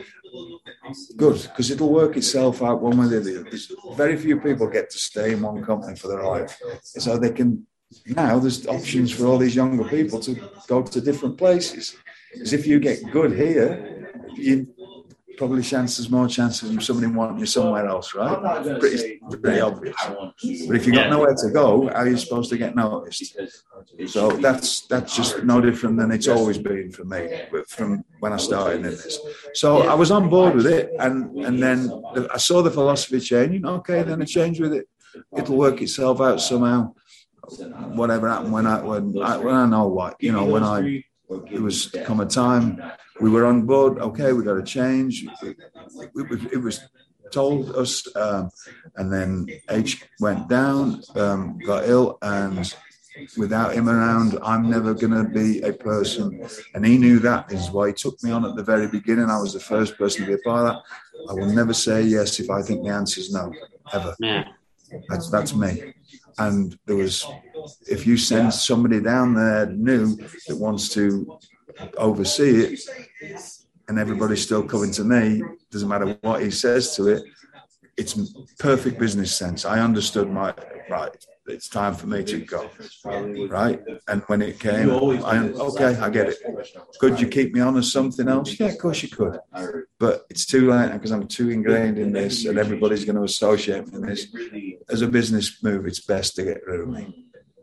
Good, because it'll work itself out one way or the other. There's very few people get to stay in one company for their life. So they can, now there's options for all these younger people to go to different places. Because if you get good here, you probably chances, more chances of somebody wanting you somewhere else, right? Pretty, pretty obvious. But if you've got nowhere to go, how are you supposed to get noticed? So that's that's just no different than it's always been for me, from when I started in this. So I was on board with it, and, and then I saw the philosophy changing. Okay, then I changed with it. It'll work itself out somehow. Whatever happened when I when I, when I know what, you know, when I it was come a time we were on board. Okay, we got to change. It, it, it was told us, um, and then H went down, um, got ill, and without him around, I'm never going to be a person. And he knew that. This is why he took me on at the very beginning. I was the first person to be a part of that. I will never say yes if I think the answer is no, ever. Yeah. That's that's me. And there was, if you send somebody down there new that wants to oversee it, and everybody's still coming to me, doesn't matter what he says to it, it's perfect business sense. I understood my, right, it's time for me to go, right? And when it came, I, okay, I get it. Could you keep me on as something else? Yeah, of course you could. But it's too late because I'm too ingrained in this, and everybody's going to associate me with this. As a business move, it's best to get rid of me.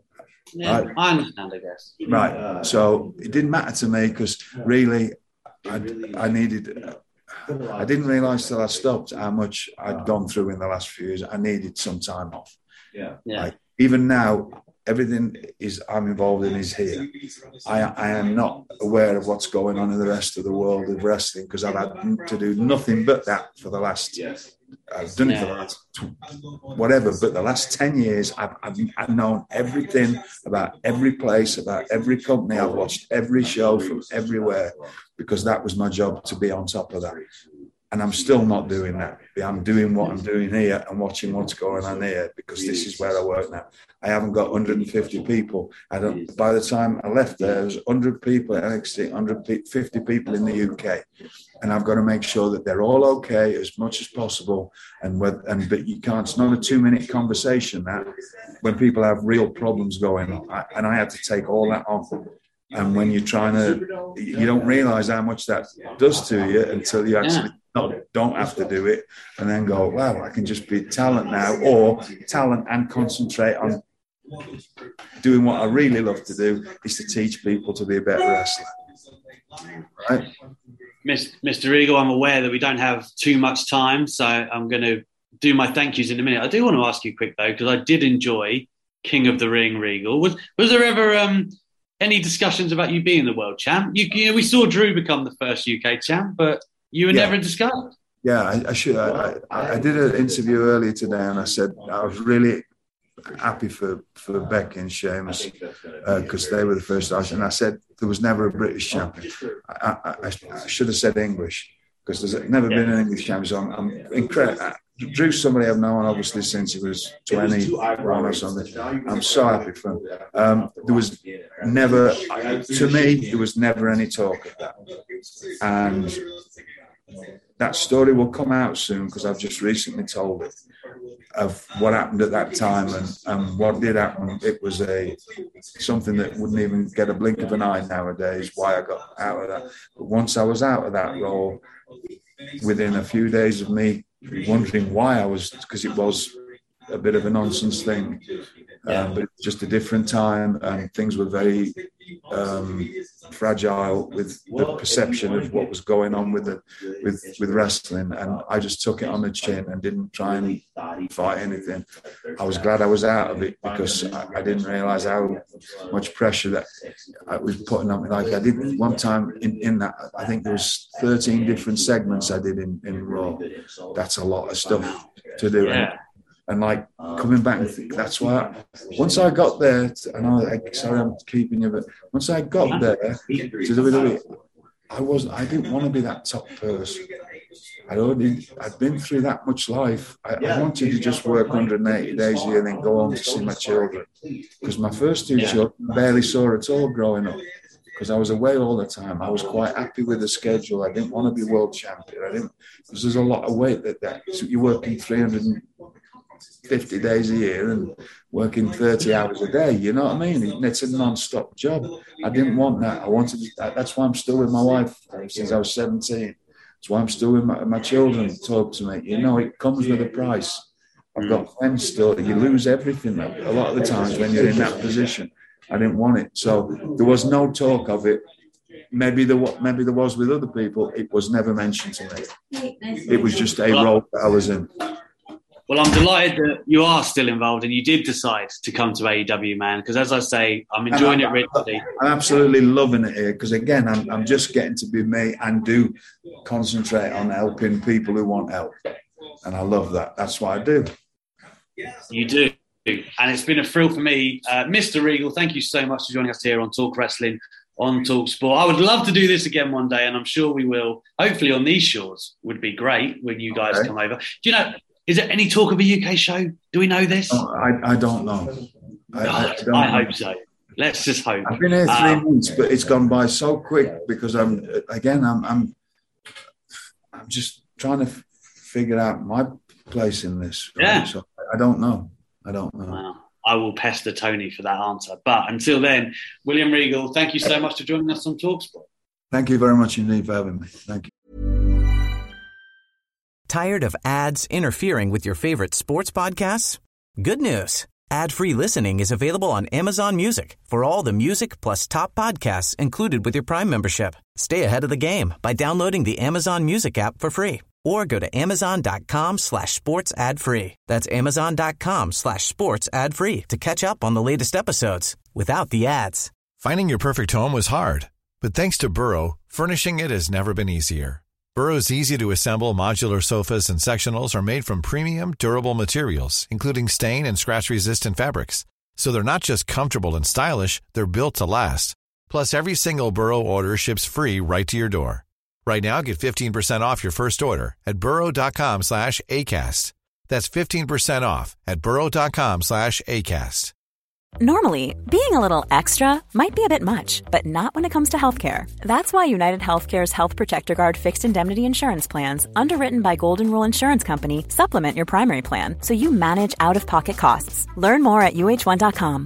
Yeah, right? I understand, I guess. Right. So it didn't matter to me because really, I, I needed. I didn't realise till I stopped how much I'd gone through in the last few years. I needed some time off. Yeah. Yeah. Like, even now, everything is I'm involved in is here. I, I am not aware of what's going on in the rest of the world of wrestling because I've had to do nothing but that for the last. I've done it for the last whatever, but the last ten years, I've, I've, I've known everything about every place, about every company. I've watched every show from everywhere because that was my job to be on top of that. And I'm still not doing that. I'm doing what I'm doing here and watching what's going on here because this is where I work now. I haven't got one hundred fifty people. I don't. By the time I left there, there was one hundred people at N X T, one hundred fifty people in the U K, and I've got to make sure that they're all okay as much as possible. And with, and but you can't. It's not a two-minute conversation. That when people have real problems going on, I, and I had to take all that on. And when you're trying to, you don't realise how much that does to you until you actually. Yeah. Not, don't have to do it and then go, wow, I can just be talent now, or talent and concentrate on doing what I really love to do is to teach people to be a better wrestler. Right? Mister Regal, I'm aware that we don't have too much time, so I'm going to do my thank yous in a minute. I do want to ask you quick, though, because I did enjoy King of the Ring, Regal. Was was there ever um, any discussions about you being the world champ? You, you know, we saw Drew become the first U K champ, but you were yeah. never discussed. Yeah, I, I should. I, I, I did an interview earlier today, and I said I was really happy for, for Becky and Sheamus because uh, they were the first. And I said there was never a British champion. I, I, I should have said English because there's never yeah. been an English champion. So I'm, I'm incredible. Drew's somebody I've known obviously since he was twenty-one or something. I'm so happy for him. Um, there was never, to me, there was never any talk of that, and that story will come out soon because I've just recently told it of what happened at that time and, and what did happen. It was a something that wouldn't even get a blink of an eye nowadays. Why I got out of that, but once I was out of that role, within a few days of me wondering why I was, because it was a bit of a nonsense thing, yeah. um, but it's just a different time and things were very um, fragile with the perception of what was going on with the with with wrestling, and I just took it on the chin and didn't try and fight anything. I was glad I was out of it because I, I didn't realise how much pressure that I was putting on me. Like I did one time in, in that, I think there was thirteen different segments I did in, in Raw. That's a lot of stuff to do. Yeah. And like coming back and think, that's why I, once I got there, to, I know, I, sorry I'm keeping you, but once I got there to W W E, I wasn't, I didn't want to be that top person. I'd already, I'd been through that much life. I, I wanted to just work one hundred eighty days a year and then go home to see my children. Because my first two children barely saw at all growing up. Because I was away all the time. I was quite happy with the schedule. I didn't want to be world champion. I didn't, because there's a lot of weight that, that so you're working three hundred fifty days a year and working thirty hours a day, you know what I mean? It's a non-stop job. I didn't want that. I wanted to, that's why I'm still with my wife since I was seventeen. That's why I'm still with my, my children talk to me. You know, it comes with a price. I've got friends still. You lose everything a lot of the times when you're in that position. I didn't want it. So there was no talk of it. Maybe there, maybe there was with other people. It was never mentioned to me. It was just a role that I was in. Well, I'm delighted that you are still involved and you did decide to come to A E W, man, because as I say, I'm enjoying I'm, it richly. I'm absolutely loving it here because, again, I'm, I'm just getting to be me and do concentrate on helping people who want help. And I love that. That's what I do. You do. And it's been a thrill for me. Uh, Mister Regal, thank you so much for joining us here on Talk Wrestling on Talk Sport. I would love to do this again one day, and I'm sure we will. Hopefully on these shores would be great when you guys okay. come over. Do you know... Is there any talk of a U K show? Do we know this? Oh, I, I don't know. I, I, don't I know. hope so. Let's just hope. I've been here three um, months, but it's gone by so quick because I'm again I'm I'm I'm just trying to f- figure out my place in this. Right? Yeah. So I don't know. I don't know. Wow. I will pester Tony for that answer. But until then, William Regal, thank you so much for joining us on TalkSport. Thank you very much indeed for having me. Thank you. Tired of ads interfering with your favorite sports podcasts? Good news. Ad-free listening is available on Amazon Music for all the music plus top podcasts included with your Prime membership. Stay ahead of the game by downloading the Amazon Music app for free or go to amazon.com slash sports ad free. That's amazon.com slash sports ad free to catch up on the latest episodes without the ads. Finding your perfect home was hard, but thanks to Burrow, furnishing it has never been easier. Burrow's easy-to-assemble modular sofas and sectionals are made from premium, durable materials, including stain and scratch-resistant fabrics. So they're not just comfortable and stylish, they're built to last. Plus, every single Burrow order ships free right to your door. Right now, get fifteen percent off your first order at burrow.com slash ACAST. That's fifteen percent off at burrow.com slash ACAST. Normally, being a little extra might be a bit much, but not when it comes to healthcare. That's why United Healthcare's Health Protector Guard fixed indemnity insurance plans, underwritten by Golden Rule Insurance Company, supplement your primary plan so you manage out-of-pocket costs. Learn more at U H one dot com.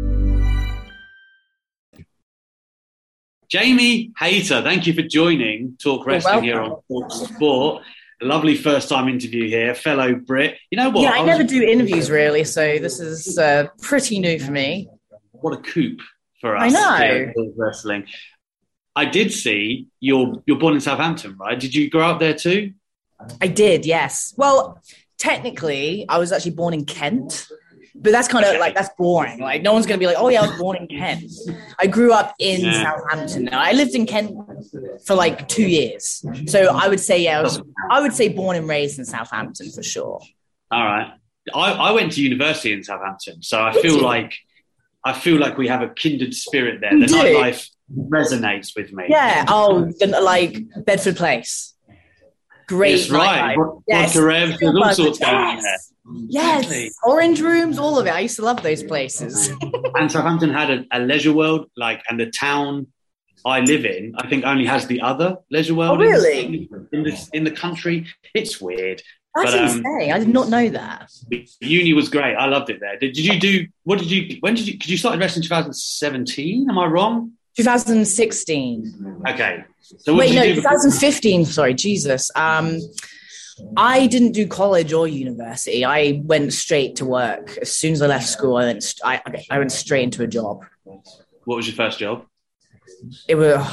Jamie Hayter, thank you for joining Talk Wrestling here on Talk Sport. A lovely first-time interview here, fellow Brit. You know what? Yeah, I, I never was... do interviews really, so this is uh, pretty new for me. What a coup for us! I know. Here at Wrestling. I did see you're you're born in Southampton, right? Did you grow up there too? I did, yes. Well, technically, I was actually born in Kent. But that's kind of like, that's boring. Like, no one's going to be like, oh, yeah, I was born in Kent. I grew up in yeah. Southampton. Now, I lived in Kent for like two years. So I would say, yeah, I, was, I would say born and raised in Southampton for sure. All right. I, I went to university in Southampton. So I feel like I feel like we have a kindred spirit there. The nightlife resonates with me. Yeah. Oh, like Bedford Place. Great. That's right. Yes. There's all sorts going on there. Yes, exactly. Orange rooms, all of it. I used to love those places. And Southampton had a, a leisure world, like, and the town I live in, I think, only has the other leisure world. Oh, really? In, in the in the country, it's weird. That's but, um, insane. I did not know that. Uni was great. I loved it there. Did, did you do? What did you? When did you? Because you started wrestling in twenty seventeen. Am I wrong? twenty sixteen. Okay. So what wait, did you no, do twenty fifteen. Before? Sorry, Jesus. Um. I didn't do college or university. I went straight to work. As soon as I left school, I went, I, I went straight into a job. What was your first job? It was,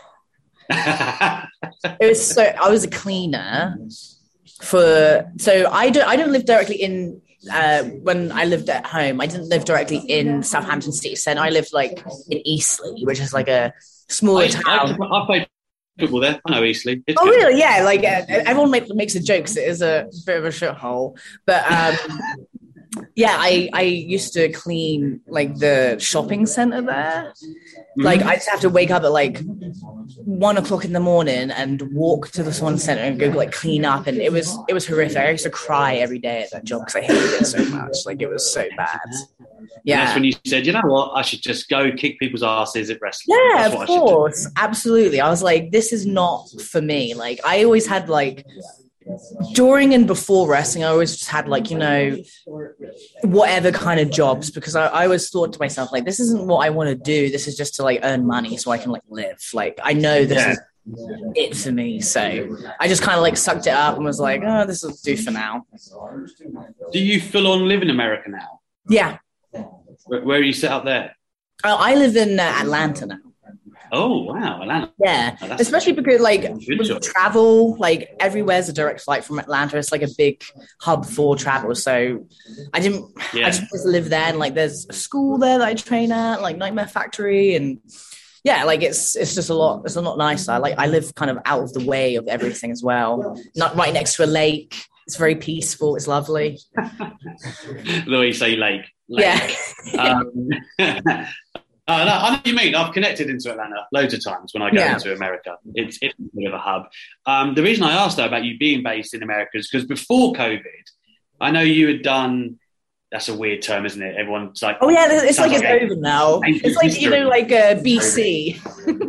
it was so, I was a cleaner for, so I don't, I don't live directly in, uh, when I lived at home, I didn't live directly in Southampton City Centre. I lived like in Eastleigh, which is like a smaller I, town. I, I played football there. I know Eastleigh. It's oh, good. really? Yeah. Like uh, everyone make, makes a joke. It is a bit of a shithole. But um, yeah, I, I used to clean like the shopping centre there. Mm-hmm. Like I just have to wake up at like one o'clock in the morning and walk to the Swan Centre and go like clean up. And it was it was horrific. I used to cry every day at that job because I hated it so much. Like it was so bad. Yeah. And that's when you said, you know what, I should just go kick people's asses at wrestling. Yeah, of course. Absolutely. I was like, this is not for me. Like, I always had, like, during and before wrestling, I always just had, like, you know, whatever kind of jobs, because I, I always thought to myself, like, this isn't what I want to do. This is just to, like, earn money so I can, like, live. Like, I know this yeah. is it for me. So I just kind of, like, sucked it up and was like, oh, this will do for now. Do you full on live in America now? Yeah. Where, where are you set up there? Oh, I live in uh, Atlanta now. Oh, wow, Atlanta. Yeah, oh, especially because, like, with travel, like, everywhere's a direct flight from Atlanta. It's, like, a big hub for travel. So I didn't, yeah. I just live there. And, like, there's a school there that I train at, like, Nightmare Factory. And, yeah, like, it's it's just a lot, it's a lot nicer. Like, I live kind of out of the way of everything as well. Not right next to a lake. It's very peaceful. It's lovely. The way you say lake. lake. Yeah. um, uh, no, I know what you mean. I've connected into Atlanta loads of times when I go yeah. into America. It's, it's a bit of a hub. Um, the reason I asked, though, about you being based in America is because before COVID, I know you had done... That's a weird term, isn't it? Everyone's like... Oh, yeah, it's like, like it's over now. It's like, history. You know, like uh, B C.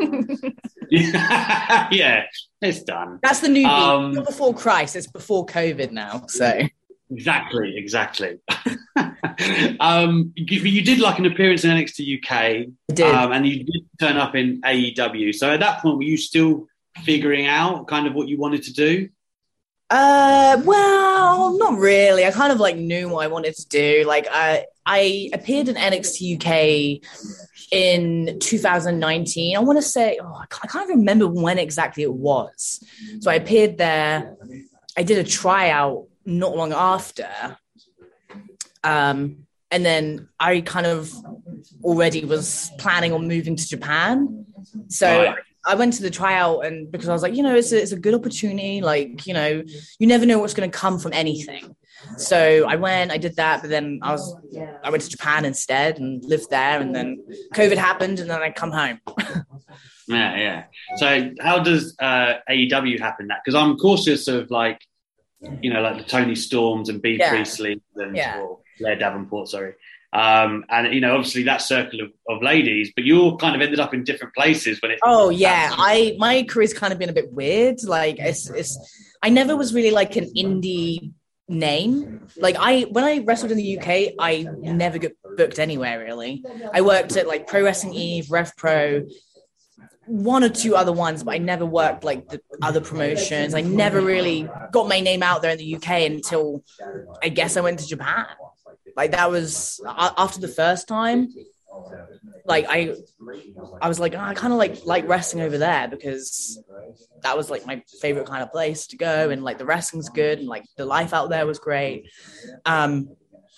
Yeah, it's done. That's the new um, Not before Christ. It's before COVID now, so... Exactly, exactly. um, you, you did like an appearance in N X T U K. I did. Um, and you did turn up in A E W. So at that point, were you still figuring out kind of what you wanted to do? Uh, well, not really. I kind of like knew what I wanted to do. Like, I I appeared in N X T U K in two thousand nineteen. I want to say, oh, I can't remember when exactly it was. So I appeared there. I did a tryout not long after. Um, and then I kind of already was planning on moving to Japan. So right. I went to the tryout, and because I was like, you know, it's a, it's a good opportunity. Like, you know, you never know what's going to come from anything. So I went, I did that, but then I was, I went to Japan instead and lived there, and then COVID happened, and then I come home. yeah, yeah. So how does uh, A E W happen that? Because I'm cautious of like, you know, like the Tony Storms and B yeah. Priestley and yeah. or Blair Davenport, sorry. Um, and, you know, obviously that circle of, of ladies, but you all kind of ended up in different places when it... Oh, yeah. I My career's kind of been a bit weird. Like, it's, it's I never was really like an indie name. Like, I when I wrestled in the U K, I never got booked anywhere, really. I worked at, like, Pro Wrestling Eve, Rev Pro, one or two other ones, but I never worked, like, the other promotions. I never really got my name out there in the U K until, I guess, I went to Japan. Like, that was after the first time, like I, I was like, oh, I kind of like, like wrestling over there because that was like my favorite kind of place to go. And like the wrestling's good. And like the life out there was great. Um,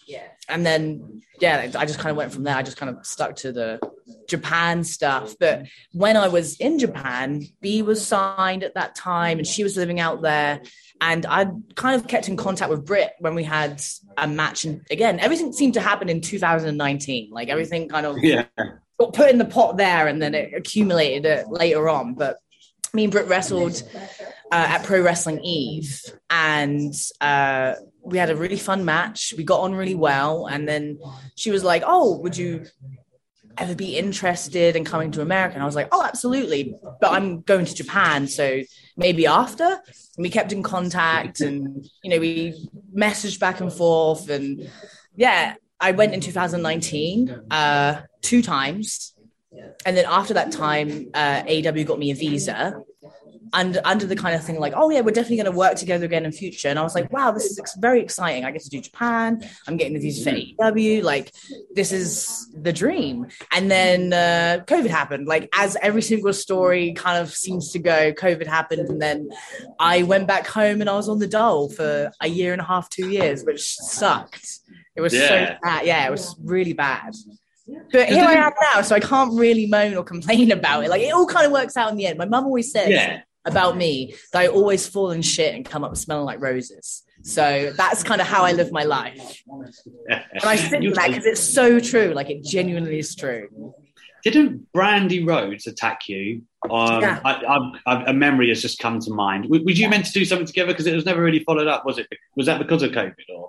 and then, yeah, I just kind of went from there. I just kind of stuck to the Japan stuff. But when I was in Japan, B was signed at that time and she was living out there. And I kind of kept in contact with Britt when we had a match. And again, everything seemed to happen in two thousand nineteen. Like everything kind of yeah. got put in the pot there and then it accumulated it later on. But me and Britt wrestled uh, at Pro Wrestling Eve. And uh, we had a really fun match. We got on really well. And then she was like, oh, would you ever be interested in coming to America? And I was like, oh, absolutely. But I'm going to Japan. So maybe after. And we kept in contact and, you know, we messaged back and forth. And yeah, I went in two thousand nineteen uh, two times. And then after that time, uh, A E W got me a visa. And under the kind of thing like, oh, yeah, we're definitely going to work together again in future. And I was like, wow, this is ex- very exciting. I get to do Japan. I'm getting the visa for A E W. Like, this is the dream. And then uh, COVID happened. Like, as every single story kind of seems to go, COVID happened. And then I went back home and I was on the dole for a year and a half, two years, which sucked. It was yeah. so bad. Yeah, it was really bad. But here I am now, so I can't really moan or complain about it. Like, it all kind of works out in the end. My mum always says... Yeah. about me that I always fall in shit and come up smelling like roses. So that's kind of how I live my life. And I think that because it's so true. Like, it genuinely is true. Didn't Brandy Rhodes attack you? Um, yeah. I, I, I, a memory has just come to mind. Was, was you meant to do something together? Because it was never really followed up, was it? Was that because of COVID or?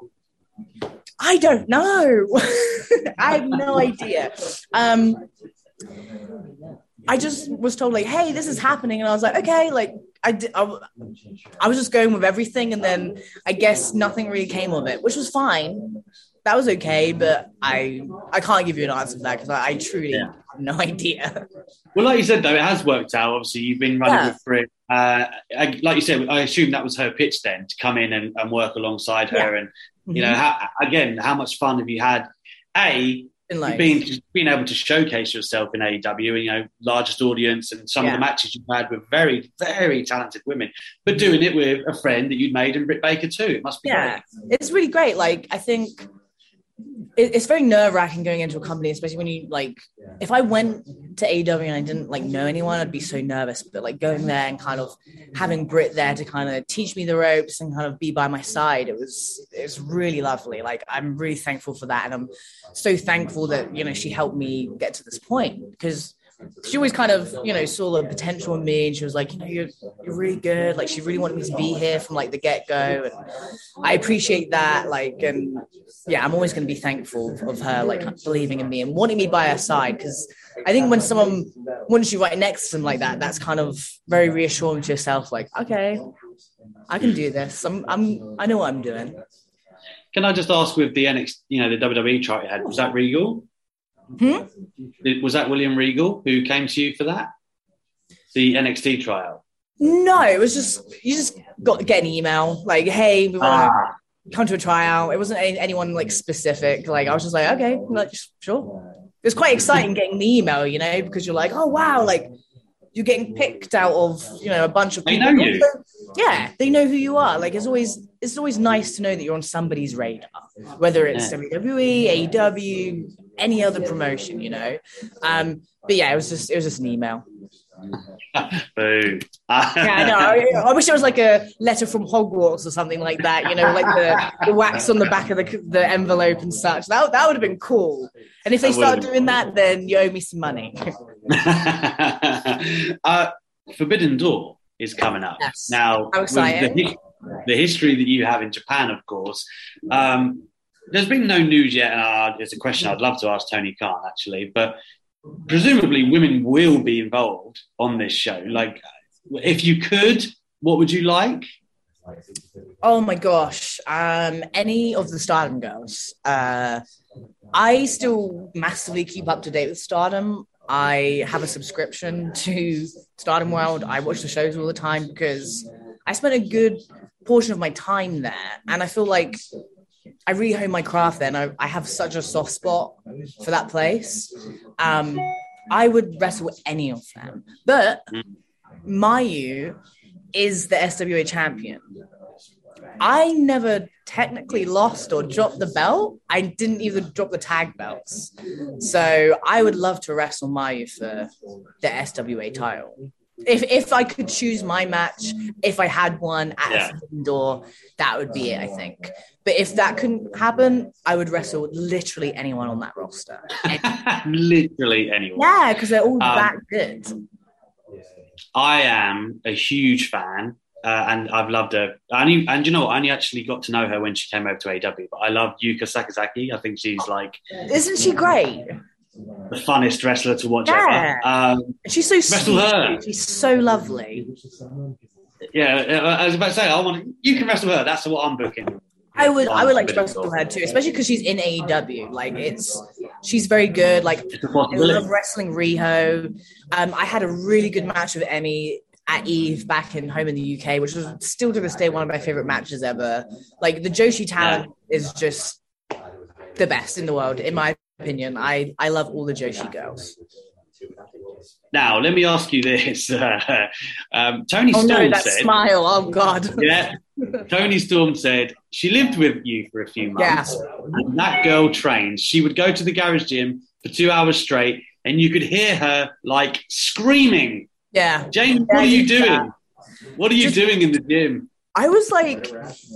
I don't know. I have no idea. Um, I just was told, like, hey, this is happening. And I was like, okay, like, I, did, I, I was just going with everything. And then I guess nothing really came of it, which was fine. That was okay. But I I can't give you an answer for that because I, I truly yeah. have no idea. Well, like you said, though, it has worked out. Obviously, you've been running yeah. with Britt. Uh, I, like you said, I assume that was her pitch then, to come in and, and work alongside her. Yeah. And, mm-hmm. you know, how, again, how much fun have you had? A, Being, being able to showcase yourself in A E W, you know, largest audience, and some yeah. of the matches you've had with very, very talented women, but doing it with a friend that you'd made in Britt Baker too. It must be yeah, great. It's really great. Like, I think it, it's very nerve wracking going into a company, especially when you like. If I went to A E W and I didn't like know anyone, I'd be so nervous. But like going there and kind of having Britt there to kind of teach me the ropes and kind of be by my side, it was it was really lovely. Like, I'm really thankful for that, and I'm so thankful that, you know, she helped me get to this point, because she always kind of, you know, saw the potential in me, and she was like, you know, you're you're really good. Like, she really wanted me to be here from like the get go, and I appreciate that. Like, and yeah, I'm always going to be thankful of her like believing in me and wanting me by her side, because I think when someone wants you right next to them like that, that's kind of very reassuring to yourself. Like, okay, I can do this. I'm I'm I know what I'm doing. Can I just ask, with the N X T, you know, the W W E chart you had, was that Regal? Hmm? Was that William Regal who came to you for that? The N X T trial? No, it was just you just got to get an email like, hey, we want to Ah. come to a tryout. It wasn't any, anyone like specific. Like I was just like, okay, like sure. It was quite exciting getting the email, you know, because you're like, oh wow, like you're getting picked out of, you know, a bunch of They people. know you. Yeah, they know who you are. Like it's always it's always nice to know that you're on somebody's radar, whether it's Yeah. W W E, A E W, any other promotion, you know. Um, but yeah, it was just it was just an email. Boo. Yeah, I know. I, I wish it was like a letter from Hogwarts or something like that. You know, like the, the wax on the back of the the envelope and such. That that would have been cool. And if they That start would've doing that, then you owe me some money. uh, Forbidden Door is coming up. Yes. Now, How with exciting. The, the history that you have in Japan, of course, um, there's been no news yet. And uh, it's a question I'd love to ask Tony Khan, actually. But presumably women will be involved on this show. Like, if you could, what would you like? Oh my gosh. Um, any of the Stardom girls. Uh, I still massively keep up to date with Stardom. I have a subscription to Stardom World. I watch the shows all the time because I spent a good portion of my time there. And I feel like I really hone my craft there. And I, I have such a soft spot for that place. Um, I would wrestle any of them. But Mayu is the S W A champion. I never technically lost or dropped the belt. I didn't even drop the tag belts. So I would love to wrestle Mayu for the S W A title. If if I could choose my match, if I had one at Yeah. a Forbidden Door, that would be it, I think. But if that couldn't happen, I would wrestle literally anyone on that roster. Literally anyone. Yeah, because they're all Um, that good. I am a huge fan, uh, and I've loved her. I only, and you know, what? I only actually got to know her when she came over to A E W. But I love Yuka Sakazaki. I think she's like Isn't she great? the funnest wrestler to watch Yeah. ever. Um, She's so Wrestle her. sweet. She's so lovely. yeah, I was about to say, I want you can wrestle her. That's what I'm booking. I would, I would like to Forbidden wrestle Door. her too, especially because she's in A E W. Like it's, she's very good. Like It's a I possibility. love wrestling Riho. Um, I had a really good match with Emmy at Eve back in home in the U K, which was still to this day one of my favorite matches ever. Like the Joshi talent is just the best in the world, in my opinion. I, I love all the Joshi girls. Now, let me ask you this. Uh, um, Tony Oh Storm no, that said, smile! Oh god. yeah, Tony Storm said she lived with you for a few months. And that girl trained. She would go to the garage gym for two hours straight, and you could hear her like screaming. Yeah. James, Yeah, what are I you did doing? that. What are you Just- doing in the gym? I was like,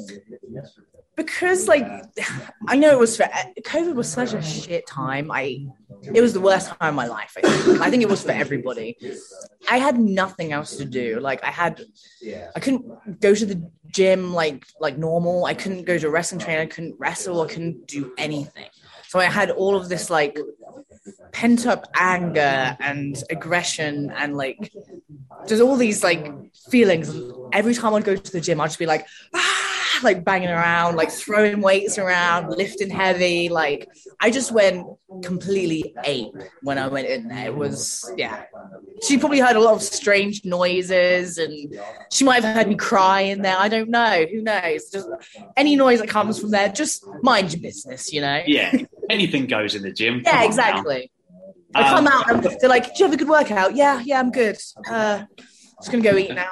because like, I know it was for COVID was such a shit time. I, it was the worst time of my life. I think. I think it was for everybody. I had nothing else to do. Like I had, I couldn't go to the gym like like normal. I couldn't go to a wrestling trainer. I couldn't wrestle. I couldn't do anything. So I had all of this like pent up anger and aggression and like just all these like feelings. Every time I'd go to the gym, I'd just be like, ah, like banging around, like throwing weights around, lifting heavy. Like I just went completely ape when I went in there. It was, yeah. She probably heard a lot of strange noises and she might have heard me cry in there. I don't know. Who knows? Just any noise that comes from there, just mind your business, you know? Yeah, anything goes in the gym. Yeah, Come on exactly. now. I come Um, out and they're like, "Did you have a good workout?" Yeah, yeah, I'm good. Uh, just gonna go eat now.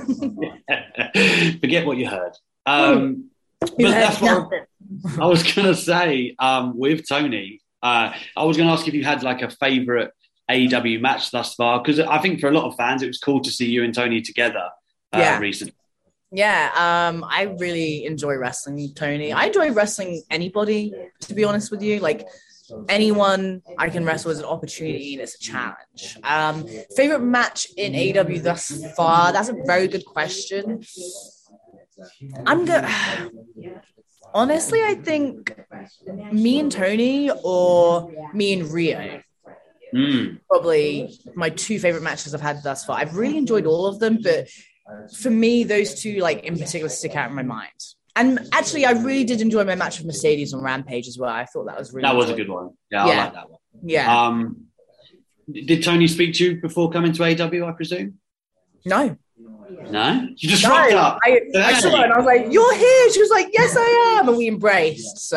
Forget what you heard. Um, but You heard that's what nothing. I was going to say um, with Tony. Uh, I was going to ask if you had like a favourite A E W match thus far, because I think for a lot of fans it was cool to see you and Tony together uh, Yeah. recently. Yeah, um, I really enjoy wrestling Tony. I enjoy wrestling anybody, to be honest with you. Like anyone I can wrestle is an opportunity and it's a challenge. Um, favorite match in A E W thus far? That's a very good question. I'm good. Honestly, I think me and Tony or me and Rio. Mm. Probably my two favorite matches I've had thus far. I've really enjoyed all of them, but for me, those two, like in particular, stick out in my mind. And actually, I really did enjoy my match with Mercedes on Rampage as well. I thought that was really That was a enjoyable. good one. Yeah, I Yeah. like that one. Yeah. Um, did Tony speak to you before coming to A E W, I presume? No. No? You just No, rocked up. I, I saw her and I was like, "You're here." She was like, "Yes, I am," and we embraced. So,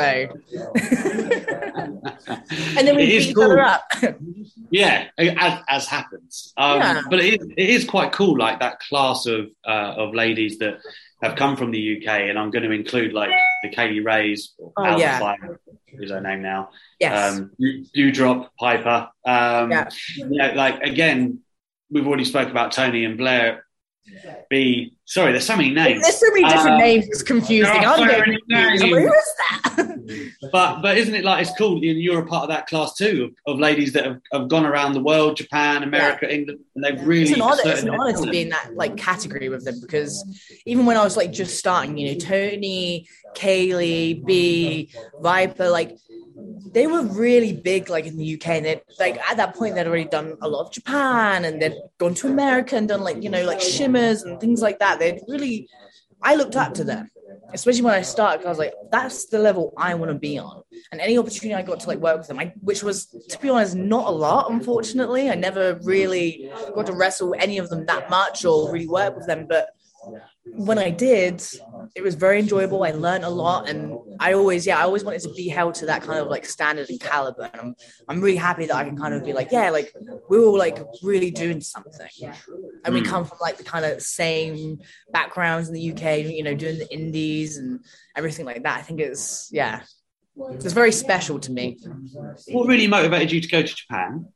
and then we It is beat each cool. other up. Yeah, as, as happens. Um, Yeah. But it is, it is quite cool, like that class of uh, of ladies that have come from the U K, and I'm going to include like the Kaylee Rays, or Oh, Alva yeah. Fyre, is her name now. Yes. Um, Dewdrop, Piper. Um, Yeah. yeah, like again, we've already spoke about Tony and Blair. B, sorry, there's so many names. There's so many different Um, names. It's confusing. there are I'm so getting many confused. I'm like, names. who is that? But but isn't it like it's cool? You- You're a part of that class too of, of ladies that have, have gone around the world, Japan, America, England, and they've really. It's an honor. It's asserted an their honor to talent. be in that like category with them, because even when I was like just starting, you know, Tony, Kaylee, B, Viper, like they were really big like in the U K, and they like at that point they'd already done a lot of Japan, and they'd gone to America and done like, you know, like shimmers and things like that. They'd really, I looked up to them, especially when I started, because I was like, that's the level I want to be on. And any opportunity I got to like work with them, I, which was, to be honest, not a lot, unfortunately. I never really got to wrestle any of them that much or really work with them, but when I did, it was very enjoyable. I learned a lot, and I always, yeah, I always wanted to be held to that kind of like standard and caliber. And I'm, I'm really happy that I can kind of be like, yeah, like we're all like really doing something, and we come from like the kind of same backgrounds in the U K, you know, doing the indies and everything like that. I think it's, yeah, it's very special to me. What really motivated you to go to Japan?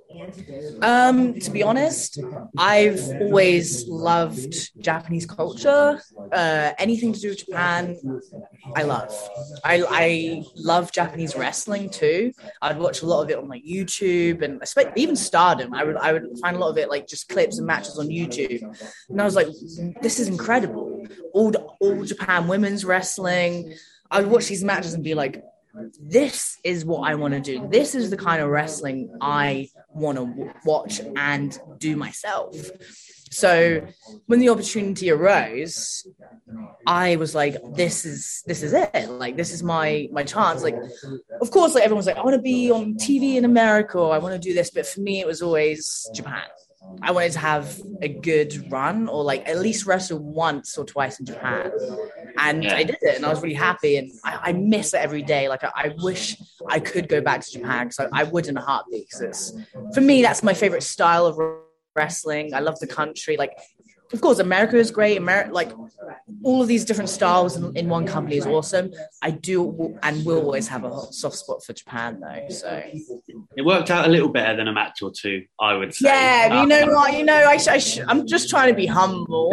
Um, to be honest, I've always loved Japanese culture. Uh, anything to do with Japan, I love. I, I love Japanese wrestling too. I'd watch a lot of it on like YouTube, and especially even Stardom. I would I would find a lot of it like just clips and matches on YouTube, and I was like, this is incredible. All all Japan women's wrestling. I would watch these matches and be like, this is what I want to do. This is the kind of wrestling I want to w- watch and do myself. So when the opportunity arose, I was like, this is, this is it. Like, this is my, my chance. Like, of course, like everyone's like, I want to be on T V in America, or I want to do this. But for me, it was always Japan. I wanted to have a good run, or like at least wrestle once or twice in Japan. And Yeah. I did it, and I was really happy, and I, I miss it every day. Like I, I wish I could go back to Japan, because I, I would in a heartbeat. Because it's, for me, that's my favorite style of wrestling. I love the country. Like, of course, America is great. America, like all of these different styles in, in one company is awesome. I do and will always have a soft spot for Japan, though. So It worked out a little better than a match or two, I would say. yeah, but you Um, know what? You know, I, sh- I sh- I'm just trying to be humble.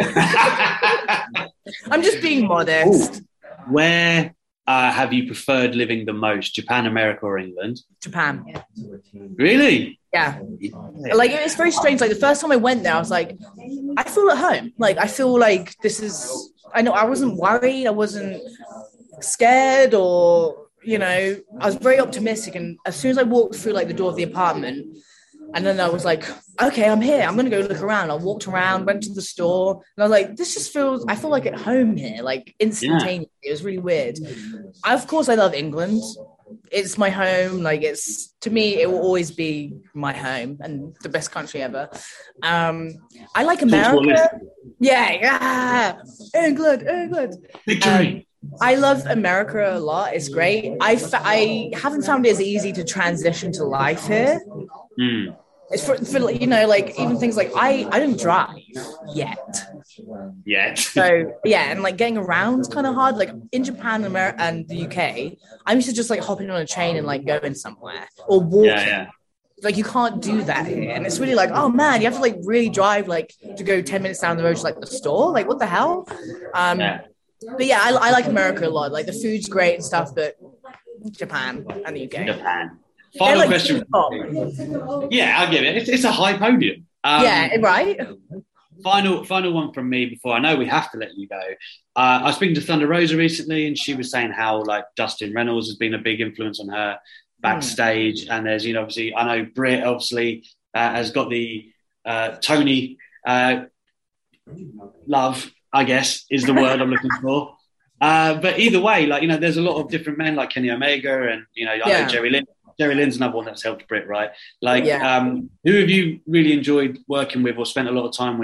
I'm just being modest. Where uh, have you preferred living the most? Japan, America, or England? Japan. Really? Yeah. Like, it's very strange. Like, the first time I went there, I was like, I feel at home. Like, I feel like this is, I know I wasn't worried. I wasn't scared, or, you know, I was very optimistic. And as soon as I walked through, like, the door of the apartment, and then I was like, okay, I'm here. I'm going to go look around. I walked around, went to the store, and I was like, this just feels, I feel like at home here, like instantaneously. Yeah. It was really weird. I, of course, I love England. It's my home. Like, it's, to me, it will always be my home and the best country ever. Um, I like America. Yeah, yeah. England, England. Victory. Um, I love America a lot. It's great. I, fa- I haven't found it as easy to transition to life here. Mm. It's for, for, you know, like even things like I, I don't drive yet. Yet. So, yeah, and like getting around is kind of hard. Like in Japan and, America, and the U K, I'm used to just like hopping on a train and like going somewhere or walking. Yeah, yeah. Like you can't do that here. And it's really like, oh man, you have to like really drive like to go ten minutes down the road to like the store. Like what the hell? Um, Yeah. But yeah, I, I like America a lot. Like the food's great and stuff, but Japan and the U K. Japan. Final like question. Yeah, I'll give it. It's, it's a high podium. Um, yeah, right? Final final one from me before I know we have to let you go. Uh, I was speaking to Thunder Rosa recently, and she was saying how like Dustin Reynolds has been a big influence on her backstage. Mm. And there's, you know, obviously, I know Britt obviously uh, has got the uh, Tony uh, love, I guess, is the word I'm looking for. Uh, but either way, like, you know, there's a lot of different men like Kenny Omega and, you know, I Yeah. know Jerry Lynn. Jerry Lynn's another one that's helped Britt, right? Like, Yeah. um, who have you really enjoyed working with or spent a lot of time with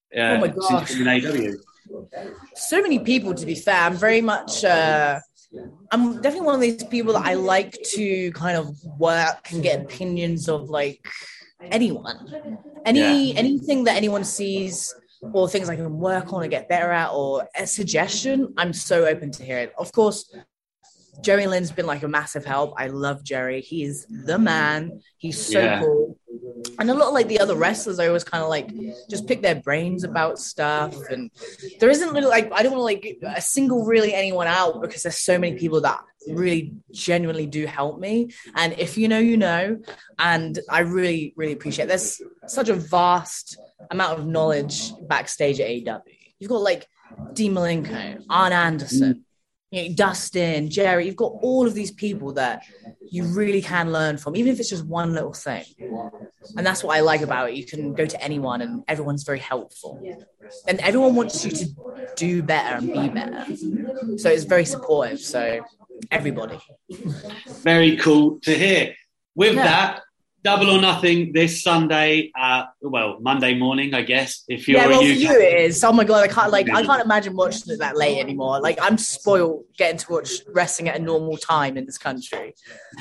uh, oh my since gosh. in A E W? So many people, to be fair. I'm very much, uh, I'm definitely one of these people that I like to kind of work and get opinions of like anyone, any, yeah. anything that anyone sees or things I can work on or get better at or a suggestion. I'm so open to hear it. Of course, Jerry Lynn's been like a massive help. I love Jerry. He is the man. He's so yeah. cool. And a lot of like the other wrestlers, I always kind of like just pick their brains about stuff. And there isn't really like, I don't want to like a single really anyone out because there's so many people that really genuinely do help me. And if you know, you know, and I really, really appreciate it. There's such a vast amount of knowledge backstage at A E W. You've got like Dean Malenko, Arn Anderson, mm. you know, Dustin, Jerry, you've got all of these people that you really can learn from, even if it's just one little thing. And that's what I like about it. You can go to anyone and everyone's very helpful. And everyone wants you to do better and be better. So it's very supportive. So everybody. Very cool to hear. With yeah. that, Double or Nothing this Sunday, uh, well, Monday morning, I guess. If you're yeah, well, a for U K you it is. Oh my god, I can't like I can't imagine watching it that late anymore. Like I'm spoiled getting to watch wrestling at a normal time in this country.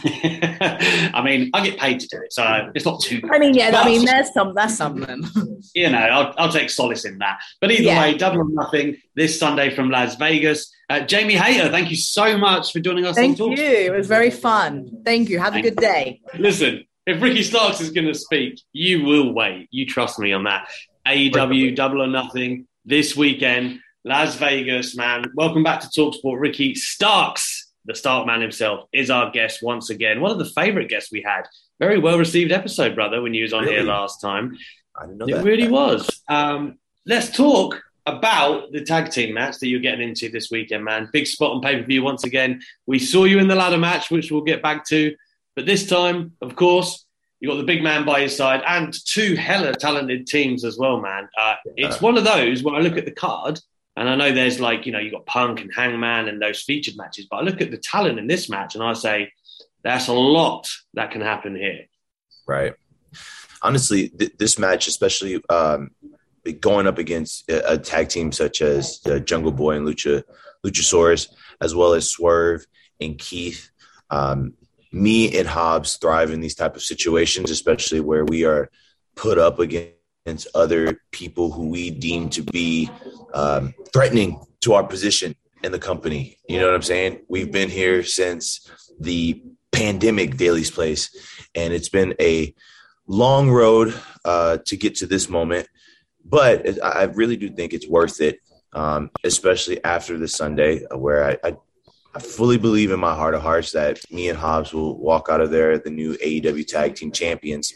I mean, I get paid to do it, so it's not too bad. I mean, yeah, but, I mean, there's some that's something. You know, I'll, I'll take solace in that. But either yeah. way, Double or Nothing this Sunday from Las Vegas. Uh, Jamie Hayter, thank you so much for joining us. Thank on you. Talk. It was very fun. Thank you. Have thank a good day. Listen. If Ricky Starks is going to speak, you will wait. You trust me on that. A E W, Double or Nothing, this weekend, Las Vegas, man. Welcome back to TalkSport. Ricky Starks, the Stark man himself, is our guest once again. One of the favourite guests we had. Very well-received episode, brother, when you was on really? here last time. I didn't know it that. It really was. Um, let's talk about the tag team match that you're getting into this weekend, man. Big spot on pay-per-view once again. We saw you in the ladder match, which we'll get back to. But this time, of course, you got the big man by your side and two hella talented teams as well, man. Uh, it's uh, one of those where I look at the card and I know there's like, you know, you got Punk and Hangman and those featured matches, but I look at the talent in this match and I say, that's a lot that can happen here. Right. Honestly, th- this match, especially um, going up against a, a tag team such as uh, Jungle Boy and Lucha, Luchasaurus, as well as Swerve and Keith, um, me and Hobbs thrive in these type of situations, especially where we are put up against other people who we deem to be um, threatening to our position in the company. You know what I'm saying? We've been here since the pandemic, Daily's Place, and it's been a long road uh, to get to this moment. But I really do think it's worth it, um, especially after this Sunday where I, I I fully believe in my heart of hearts that me and Hobbs will walk out of there the new A E W Tag Team Champions.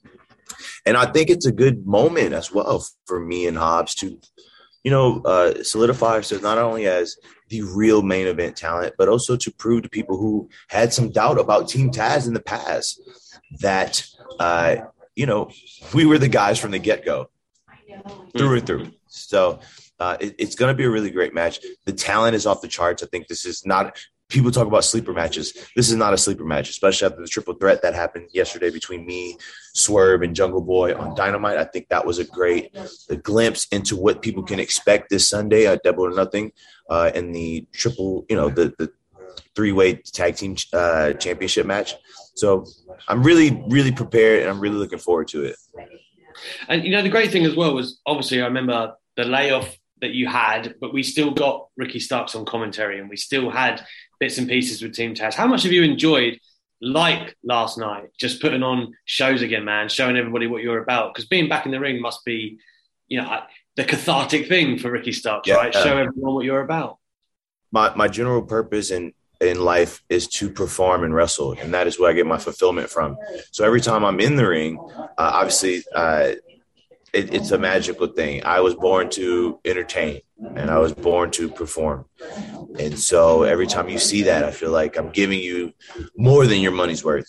And I think it's a good moment as well for me and Hobbs to, you know, uh, solidify ourselves not only as the real main event talent, but also to prove to people who had some doubt about Team Taz in the past that, uh, you know, we were the guys from the get-go through and through. So, Uh, it, it's going to be a really great match. The talent is off the charts. I think this is not – people talk about sleeper matches. This is not a sleeper match, especially after the triple threat that happened yesterday between me, Swerve, and Jungle Boy on Dynamite. I think that was a great a glimpse into what people can expect this Sunday at Double or Nothing uh, in the triple – you know, the, the three-way tag team uh, championship match. So I'm really, really prepared, and I'm really looking forward to it. And, you know, the great thing as well was obviously I remember the layoff that you had, but we still got Ricky Starks on commentary and we still had bits and pieces with Team Taz. How much have you enjoyed, like last night, just putting on shows again, man, showing everybody what you're about? Because being back in the ring must be, you know, the cathartic thing for Ricky Starks, yeah, right? Yeah. Show everyone what you're about. My my general purpose in, in life is to perform and wrestle, and that is where I get my fulfillment from. So every time I'm in the ring, uh, obviously uh, – It, it's a magical thing. I was born to entertain and I was born to perform. And so every time you see that, I feel like I'm giving you more than your money's worth.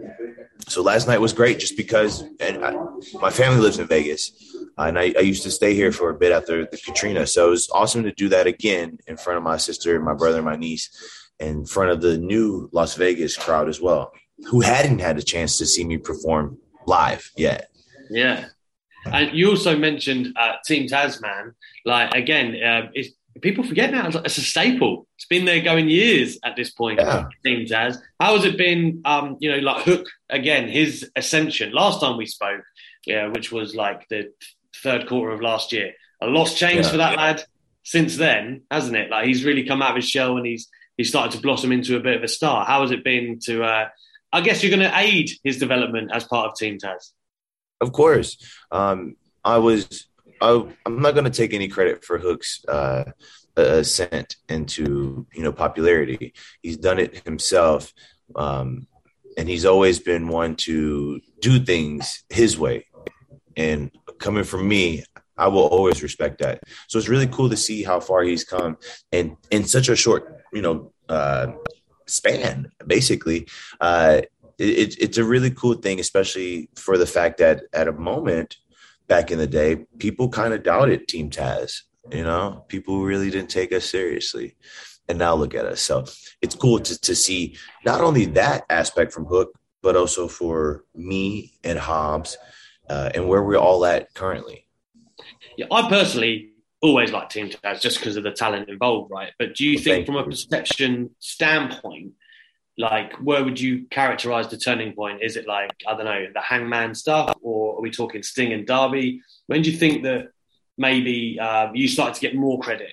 So last night was great just because and I, my family lives in Vegas and I, I used to stay here for a bit after the Katrina. So it was awesome to do that again in front of my sister, my brother, and my niece, in front of the new Las Vegas crowd as well, who hadn't had a chance to see me perform live yet. Yeah. And you also mentioned uh, Team Tasman. Like, again, uh, it's, people forget now, it's a staple. It's been there going years at this point, yeah. Team Taz. How has it been, um, you know, like Hook, again, his ascension? Last time we spoke, yeah, which was like the third quarter of last year. A lot's changed yeah, for that yeah. lad since then, hasn't it? Like, he's really come out of his shell and he's he's started to blossom into a bit of a star. How has it been to, uh, I guess you're going to aid his development as part of Team Taz? Of course. Um, I was, I, I'm not going to take any credit for Hook's uh, ascent into, you know, popularity. He's done it himself. Um, and he's always been one to do things his way. And coming from me, I will always respect that. So it's really cool to see how far he's come and in such a short, you know, uh, span, basically. Uh, it, it's a really cool thing, especially for the fact that at a moment back in the day, people kind of doubted Team Taz. You know, people really didn't take us seriously. And now look at us. So it's cool to, to see not only that aspect from Hook, but also for me and Hobbs uh, and where we're all at currently. Yeah, I personally always like Team Taz just because of the talent involved, right? But do you well, think from a perception standpoint, like, where would you characterize the turning point? Is it like, I don't know, the Hangman stuff, or are we talking Sting and Darby? When do you think that maybe uh, you started to get more credit?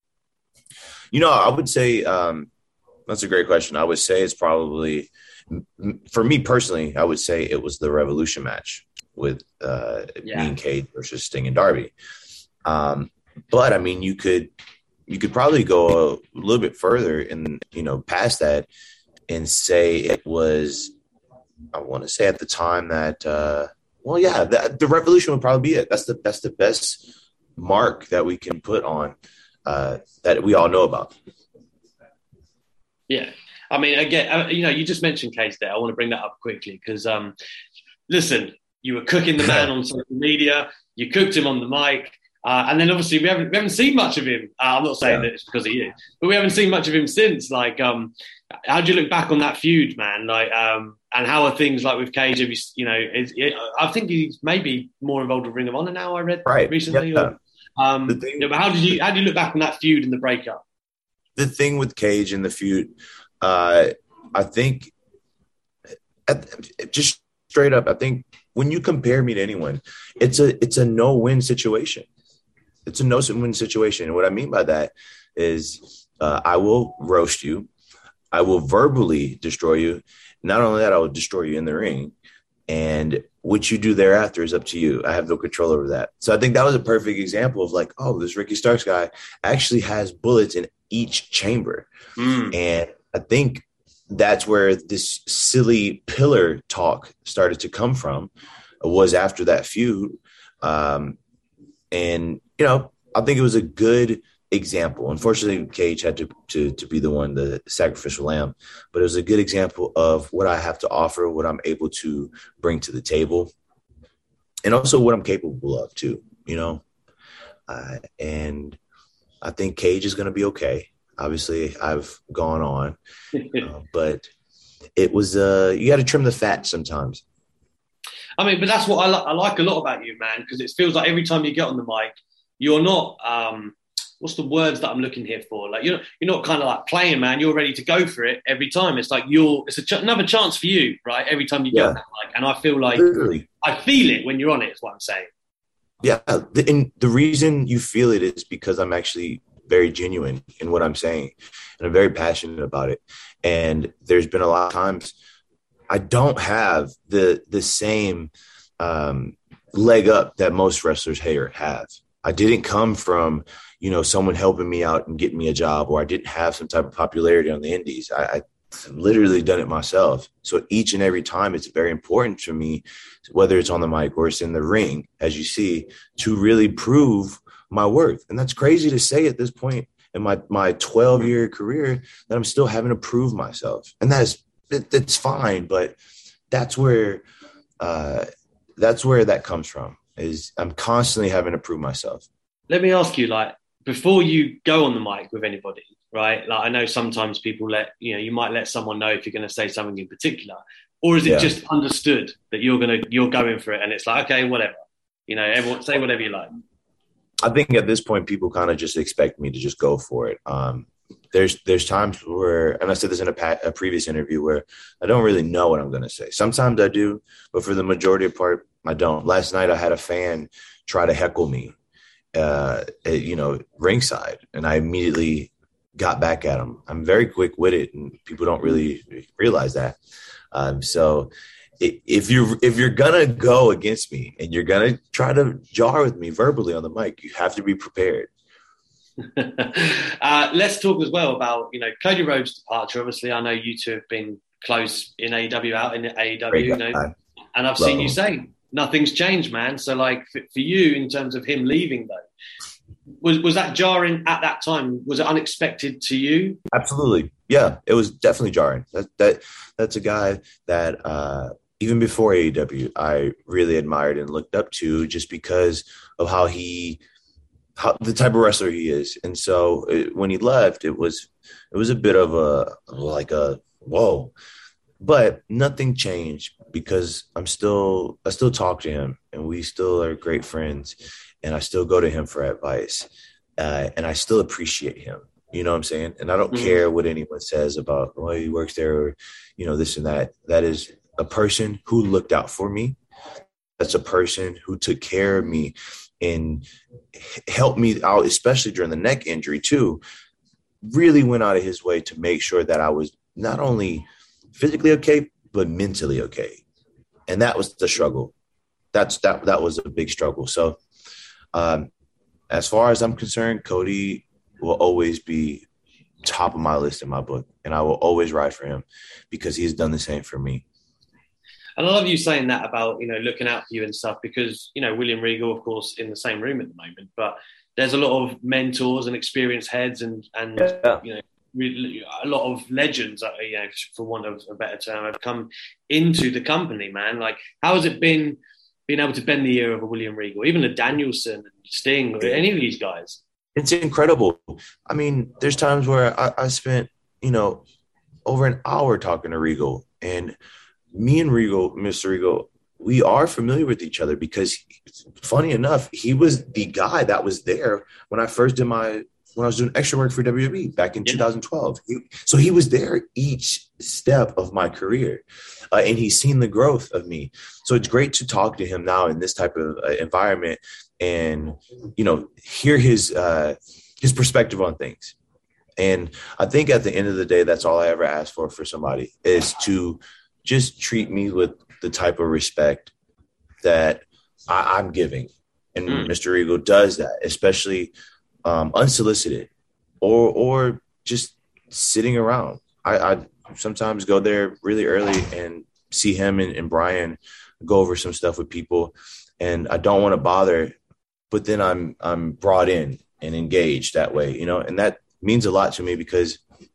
You know, I would say um, that's a great question. I would say it's probably, for me personally, I would say it was the Revolution match with uh, yeah. me and Cage versus Sting and Darby. Um, but I mean, you could you could probably go a little bit further and, you know, past that and say it was, I want to say at the time that, uh, well, yeah, the, the Revolution would probably be it. That's the that's the best mark that we can put on uh, that we all know about. Yeah. I mean, again, you know, you just mentioned Cage there. I want to bring that up quickly because, um, listen, you were cooking the man on social media. You cooked him on the mic. Uh, and then obviously we haven't we haven't seen much of him. Uh, I'm not saying yeah. that it's because of you, but we haven't seen much of him since. Like, um, how do you look back on that feud, man? Like, um, and how are things like with Cage? Have you, you know, is, it, I think he's maybe more involved with Ring of Honor now. I read right. recently. Yeah. Or, um, thing, yeah, but how did you how do you look back on that feud and the breakup? The thing with Cage and the feud, uh, I think, at, just straight up, I think when you compare me to anyone, it's a it's a no win situation. It's a no-win situation. And what I mean by that is uh, I will roast you. I will verbally destroy you. Not only that, I will destroy you in the ring. And what you do thereafter is up to you. I have no control over that. So I think that was a perfect example of like, oh, this Ricky Starks guy actually has bullets in each chamber. Mm. And I think that's where this silly pillar talk started to come from, was after that feud. Um, and, you know, I think it was a good example. Unfortunately, Cage had to, to to be the one, the sacrificial lamb, but it was a good example of what I have to offer, what I'm able to bring to the table, and also what I'm capable of too, you know. Uh, and I think Cage is going to be okay. Obviously, I've gone on, uh, but it was uh, you got to trim the fat sometimes. I mean, but that's what I, li- I like a lot about you, man, because it feels like every time you get on the mic, you're not, um, what's the words that I'm looking here for? Like, you're, you're not kind of like playing, man. You're ready to go for it every time. It's like you're, it's a ch- another chance for you, right? Every time you get yeah. on that mic. And I feel like, Literally. I feel it when you're on it, is what I'm saying. Yeah. The, and the reason you feel it is because I'm actually very genuine in what I'm saying. And I'm very passionate about it. And there's been a lot of times I don't have the the same um, leg up that most wrestlers here have. I didn't come from, you know, someone helping me out and getting me a job, or I didn't have some type of popularity on the indies. I, I literally done it myself. So each and every time it's very important for me, whether it's on the mic or it's in the ring, as you see, to really prove my worth. And that's crazy to say at this point in my, my twelve year career that I'm still having to prove myself. And that is, it, it's fine, but that's where, uh, that's where that comes from. Is I'm constantly having to prove myself. Let me ask you, like, before you go on the mic with anybody, right? Like, I know sometimes people let, you know, you might let someone know if you're going to say something in particular, or is it yeah. just understood that you're going to, you're going for it and it's like, okay, whatever, You know, everyone say whatever you like. I think at this point, people kind of just expect me to just go for it. Um, there's there's times where, and I said this in a, pa- a previous interview, where I don't really know what I'm going to say. Sometimes I do, but for the majority of part, I don't. Last night, I had a fan try to heckle me, uh, at, you know, ringside, and I immediately got back at him. I'm very quick witted, and people don't really realize that. Um, so if you're if you're gonna go against me and you're gonna try to jar with me verbally on the mic, you have to be prepared. uh, let's talk as well about, you know, Cody Rhodes' departure. Obviously, I know you two have been close in A E W, out in A E W, you know, and I've seen you say nothing's changed, man. So, like, for, for you, in terms of him leaving, though, was was that jarring at that time? Was it unexpected to you? Absolutely, yeah, it was definitely jarring. That that that's a guy that uh, even before A E W, I really admired and looked up to, just because of how he. How, the type of wrestler he is. And so it, when he left, it was it was a bit of a like a whoa, but nothing changed, because I'm still I still talk to him, and we still are great friends, and I still go to him for advice, uh, and I still appreciate him. You know what I'm saying? And I don't mm-hmm. care what anyone says about, oh, he works there, or, you know, this and that. That is a person who looked out for me. That's a person who took care of me and helped me out, especially during the neck injury too. Really went out of his way to make sure that I was not only physically okay, but mentally okay. And that was the struggle. That's that that was a big struggle. So um, as far as I'm concerned, Cody will always be top of my list in my book, and I will always ride for him because he's done the same for me. And I love you saying that about, you know, looking out for you and stuff, because, you know, William Regal, of course, in the same room at the moment, but there's a lot of mentors and experienced heads and, and yeah. you know, a lot of legends, you know, for want of a better term, have come into the company, man. Like, how has it been being able to bend the ear of a William Regal, even a Danielson, Sting, or any of these guys? It's incredible. I mean, there's times where I, I spent, you know, over an hour talking to Regal, and me and Regal, Mister Regal, we are familiar with each other because, funny enough, he was the guy that was there when I first did my, when I was doing extra work for W W E back in yeah. two thousand twelve. He, so he was there each step of my career, uh, and he's seen the growth of me. So it's great to talk to him now in this type of uh, environment and, you know, hear his, uh, his perspective on things. And I think at the end of the day, that's all I ever ask for, for somebody, is to just treat me with the type of respect that I, I'm giving. And mm. Mister Regal does that, especially um, unsolicited or or just sitting around. I, I sometimes go there really early and see him and, and Brian go over some stuff with people, and I don't want to bother, but then I'm I'm brought in and engaged that way, you know, and that means a lot to me because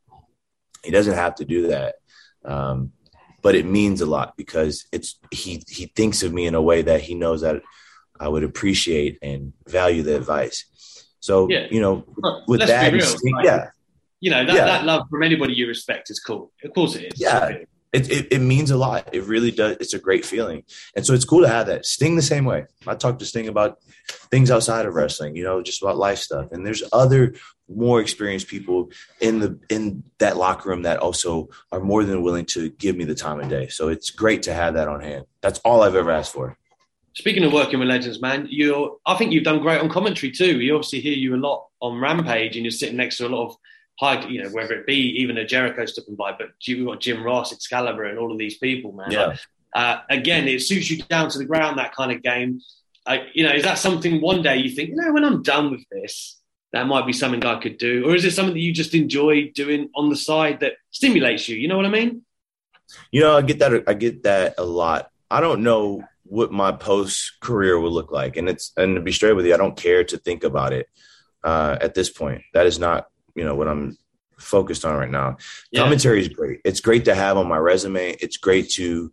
he doesn't have to do that. Um, But it means a lot because it's he he thinks of me in a way that he knows that I would appreciate and value the advice. So, yeah. you know, with Let's that, be real, like, yeah, you know, that, yeah. that love from anybody you respect is cool. Of course it is. Yeah, it, it it means a lot. It really does. It's a great feeling, and so it's cool to have that. Sting the same way. I talk to Sting about things outside of wrestling, you know, just about life stuff. And there's other more experienced people in the in that locker room that also are more than willing to give me the time of day. So it's great to have that on hand. That's all I've ever asked for. Speaking of working with legends, man, you're I think you've done great on commentary too. We obviously hear you a lot on Rampage, and you're sitting next to a lot of high, you know, whether it be even a Jericho stepping by, but you've got Jim Ross, Excalibur, and all of these people, man. Yeah. Like, uh, again, it suits you down to the ground, that kind of game. Uh, you know, is that something one day you think, you know, when I'm done with this, that might be something I could do? Or is it something that you just enjoy doing on the side that stimulates you? You know what I mean? You know, I get that. I get that a lot. I don't know what my post career will look like. And it's, and to be straight with you, I don't care to think about it uh, at this point. That is not, you know, what I'm focused on right now. Yeah. Commentary is great. It's great to have on my resume. It's great to,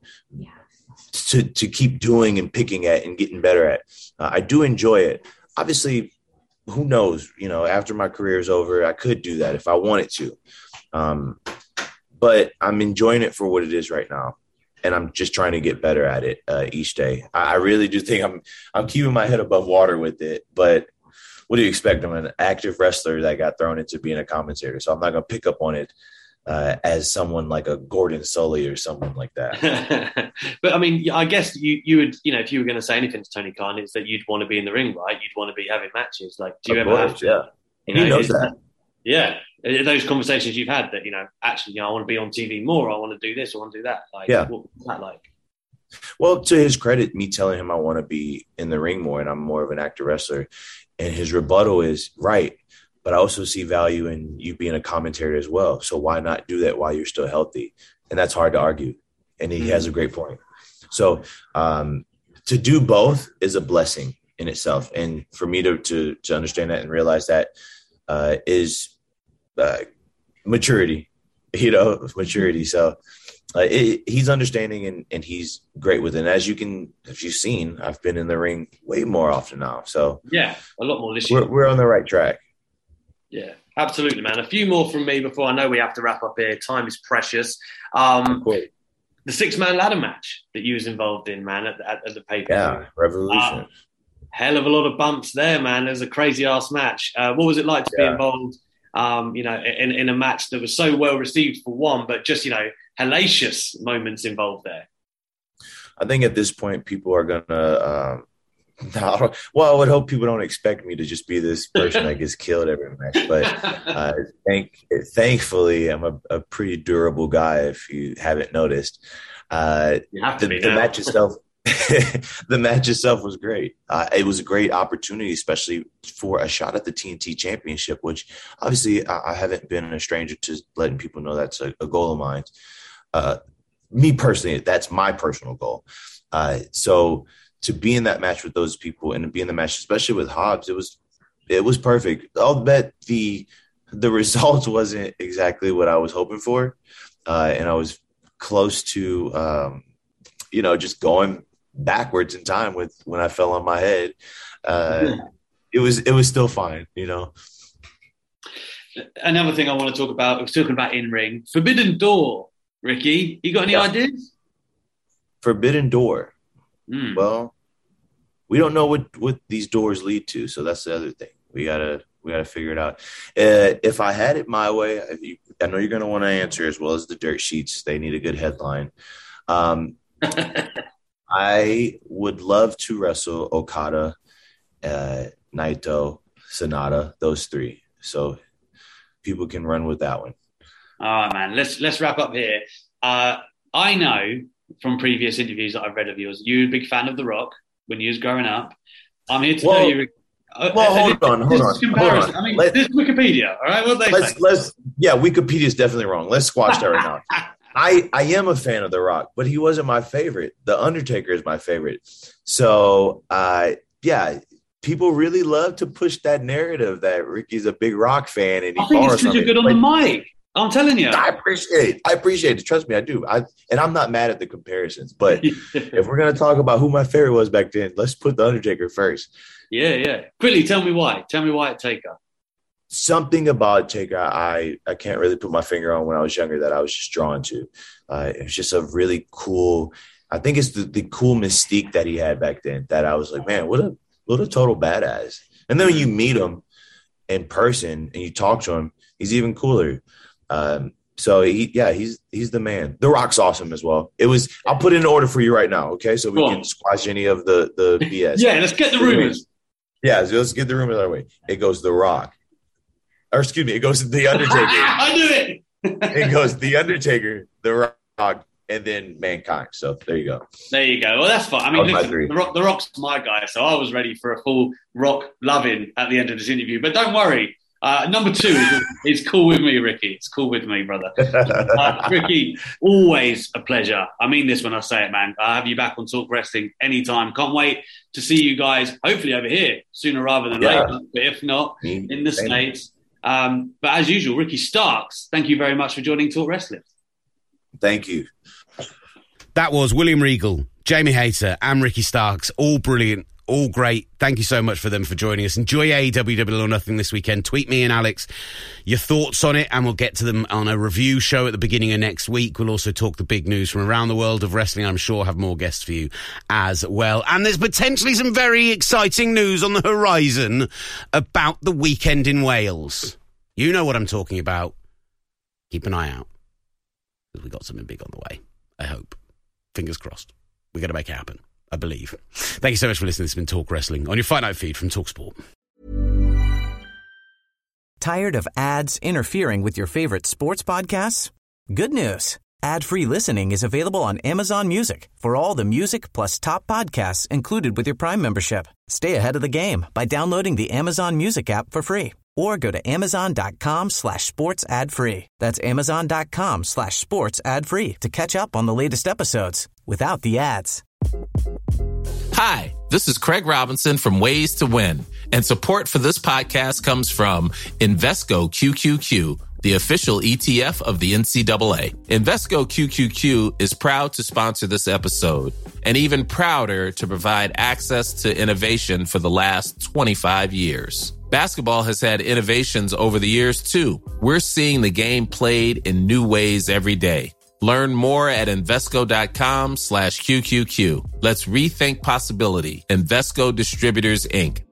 to, to keep doing and picking at and getting better at. Uh, I do enjoy it. Obviously, who knows, you know, after my career is over, I could do that if I wanted to. Um, but I'm enjoying it for what it is right now. and I'm just trying to get better at it uh, each day. I, I really do think I'm I'm keeping my head above water with it. But what do you expect? I'm an active wrestler that got thrown into being a commentator, so I'm not going to pick up on it uh, as someone like a Gordon Sully or someone like that. But I mean, I guess you you would, you know, if you were going to say anything to Tony Khan, it's that you'd want to be in the ring, right? You'd want to be having matches. Like, do you Of ever course, have to? yeah. You know, He knows is- that. Yeah, those conversations you've had that, you know, actually, you know, I want to be on T V more. I want to do this. I want to do that. Like, Yeah. what was that like? Well, to his credit, me telling him I want to be in the ring more and I'm more of an active wrestler, and his rebuttal is, right, but I also see value in you being a commentator as well. So why not do that while you're still healthy? And that's hard to argue. And he has a great point. So um, to do both is a blessing in itself. And for me to to, to understand that and realize that uh, is uh, maturity, you know, maturity. So uh, it, he's understanding and, and he's great with it. And as you can, if you've seen, I've been in the ring way more often now. So Yeah, a lot more this year. we're, we're on the right track. Yeah, absolutely, man. A few more from me before I know we have to wrap up here. Time is precious. Um, Cool. The six-man ladder match that you was involved in, man, at, at, at the pay-per-view. Yeah, revolution. Uh, hell of a lot of bumps there, man. It was a crazy-ass match. Uh, what was it like to Yeah. be involved, um, you know, in, in a match that was so well-received for one, but just, you know, hellacious moments involved there? I think at this point, people are going to um, – no, well, I would hope people don't expect me to just be this person that gets killed every match. But uh, thank, thankfully, I'm a, a pretty durable guy, if you haven't noticed. Uh, You have to the, be the now. match itself – the match itself was great. Uh, it was a great opportunity, especially for a shot at the T N T Championship, which obviously I, I haven't been a stranger to letting people know that's a, a goal of mine. Uh, me personally, that's my personal goal. Uh, so to be in that match with those people and to be in the match, especially with Hobbs, it was it was perfect. I'll bet the the results wasn't exactly what I was hoping for, uh, and I was close to um, you know just going backwards in time with when I fell on my head. Uh, Yeah. It was it was still fine, you know. Another thing I want to talk about, I was talking about in-ring. Forbidden Door, Ricky. You got any Yeah. ideas? Forbidden Door. Mm. Well, we don't know what, what these doors lead to, so that's the other thing. We gotta we gotta figure it out. Uh, if I had it my way, if you, I know you're gonna want to answer as well as the dirt sheets. They need a good headline. Um, I would love to wrestle Okada, uh, Naito, Sonata, those three. So people can run with that one. All right, man. Let's let's wrap up here. Uh, I know from previous interviews that I've read of yours, you're a big fan of The Rock when you was growing up. I'm here to Well- tell you. Uh, well, uh, hold this- on, hold this on, is comparison. hold on. I mean, Let- this is Wikipedia. All right, what they Let's say. let's yeah, Wikipedia is definitely wrong. Let's squash that right now. I, I am a fan of The Rock, but he wasn't my favorite. The Undertaker is my favorite. So, uh, yeah, people really love to push that narrative that Ricky's a big Rock fan and he I think borrows it's because you're something. good on But the mic. I'm telling you. I appreciate it. I appreciate it. Trust me, I do. I and I'm not mad at the comparisons. But if we're gonna talk about who my favorite was back then, let's put the Undertaker first. Yeah, yeah. Quickly, tell me why. Tell me why it Taker. Something about Taker I, I can't really put my finger on when I was younger that I was just drawn to. Uh, it was just a really cool, I think it's the, the cool mystique that he had back then that I was like, man, what a what a total badass. And then when you meet him in person and you talk to him, he's even cooler. Um, so he, yeah, he's he's the man. The Rock's awesome as well. It was. I'll put it in order for you right now, okay? So we Go can on. squash any of the the B S. Yeah, let's get the rumors. Yeah, so let's get the rumors out of the way. It goes The Rock, or excuse me, it goes The Undertaker. I knew it. It goes The Undertaker, The Rock, and then Mankind. So there you go. There you go. Well, that's fine. I mean, That was my listen, three. the, Rock, the Rock's my guy, so I was ready for a full Rock loving at the end of this interview. But don't worry. Uh, number two is, is cool with me, Ricky. It's cool with me, brother. Uh, Ricky, always a pleasure. I mean this when I say it, man. I'll have you back on Talk Wrestling anytime. Can't wait to see you guys, hopefully over here, sooner rather than Yeah. later. But if not, Me, in the same. States. Um, but as usual, Ricky Starks, thank you very much for joining Talk Wrestling. Thank you. That was William Regal, Jamie Hayter, and Ricky Starks. All brilliant. all great. Thank you so much for them for joining us. Enjoy A E W Double or Nothing this weekend. Tweet me and Alex your thoughts on it, and we'll get to them on a review show at the beginning of next week. We'll also talk the big news from around the world of wrestling. I'm sure have more guests for you as well. And there's potentially some very exciting news on the horizon about the weekend in Wales. You know what I'm talking about. Keep an eye out, because we got something big on the way. I hope. Fingers crossed. We're going to make it happen, I believe. Thank you so much for listening. This has been Talk Wrestling on your Fight Night feed from TalkSport. Tired of ads interfering with your favorite sports podcasts? Good news. Ad-free listening is available on Amazon Music for all the music plus top podcasts included with your Prime membership. Stay ahead of the game by downloading the Amazon Music app for free or go to amazon.com slash sports ad free. That's amazon.com slash sports ad free to catch up on the latest episodes without the ads. Hi, this is Craig Robinson from Ways to Win, and support for this podcast comes from Invesco Q Q Q, the official E T F of the N C double A. Invesco Q Q Q is proud to sponsor this episode, and even prouder to provide access to innovation for the last twenty-five years. Basketball has had innovations over the years, too. We're seeing the game played in new ways every day. Learn more at Invesco.com slash QQQ. Let's rethink possibility. Invesco Distributors, Incorporated.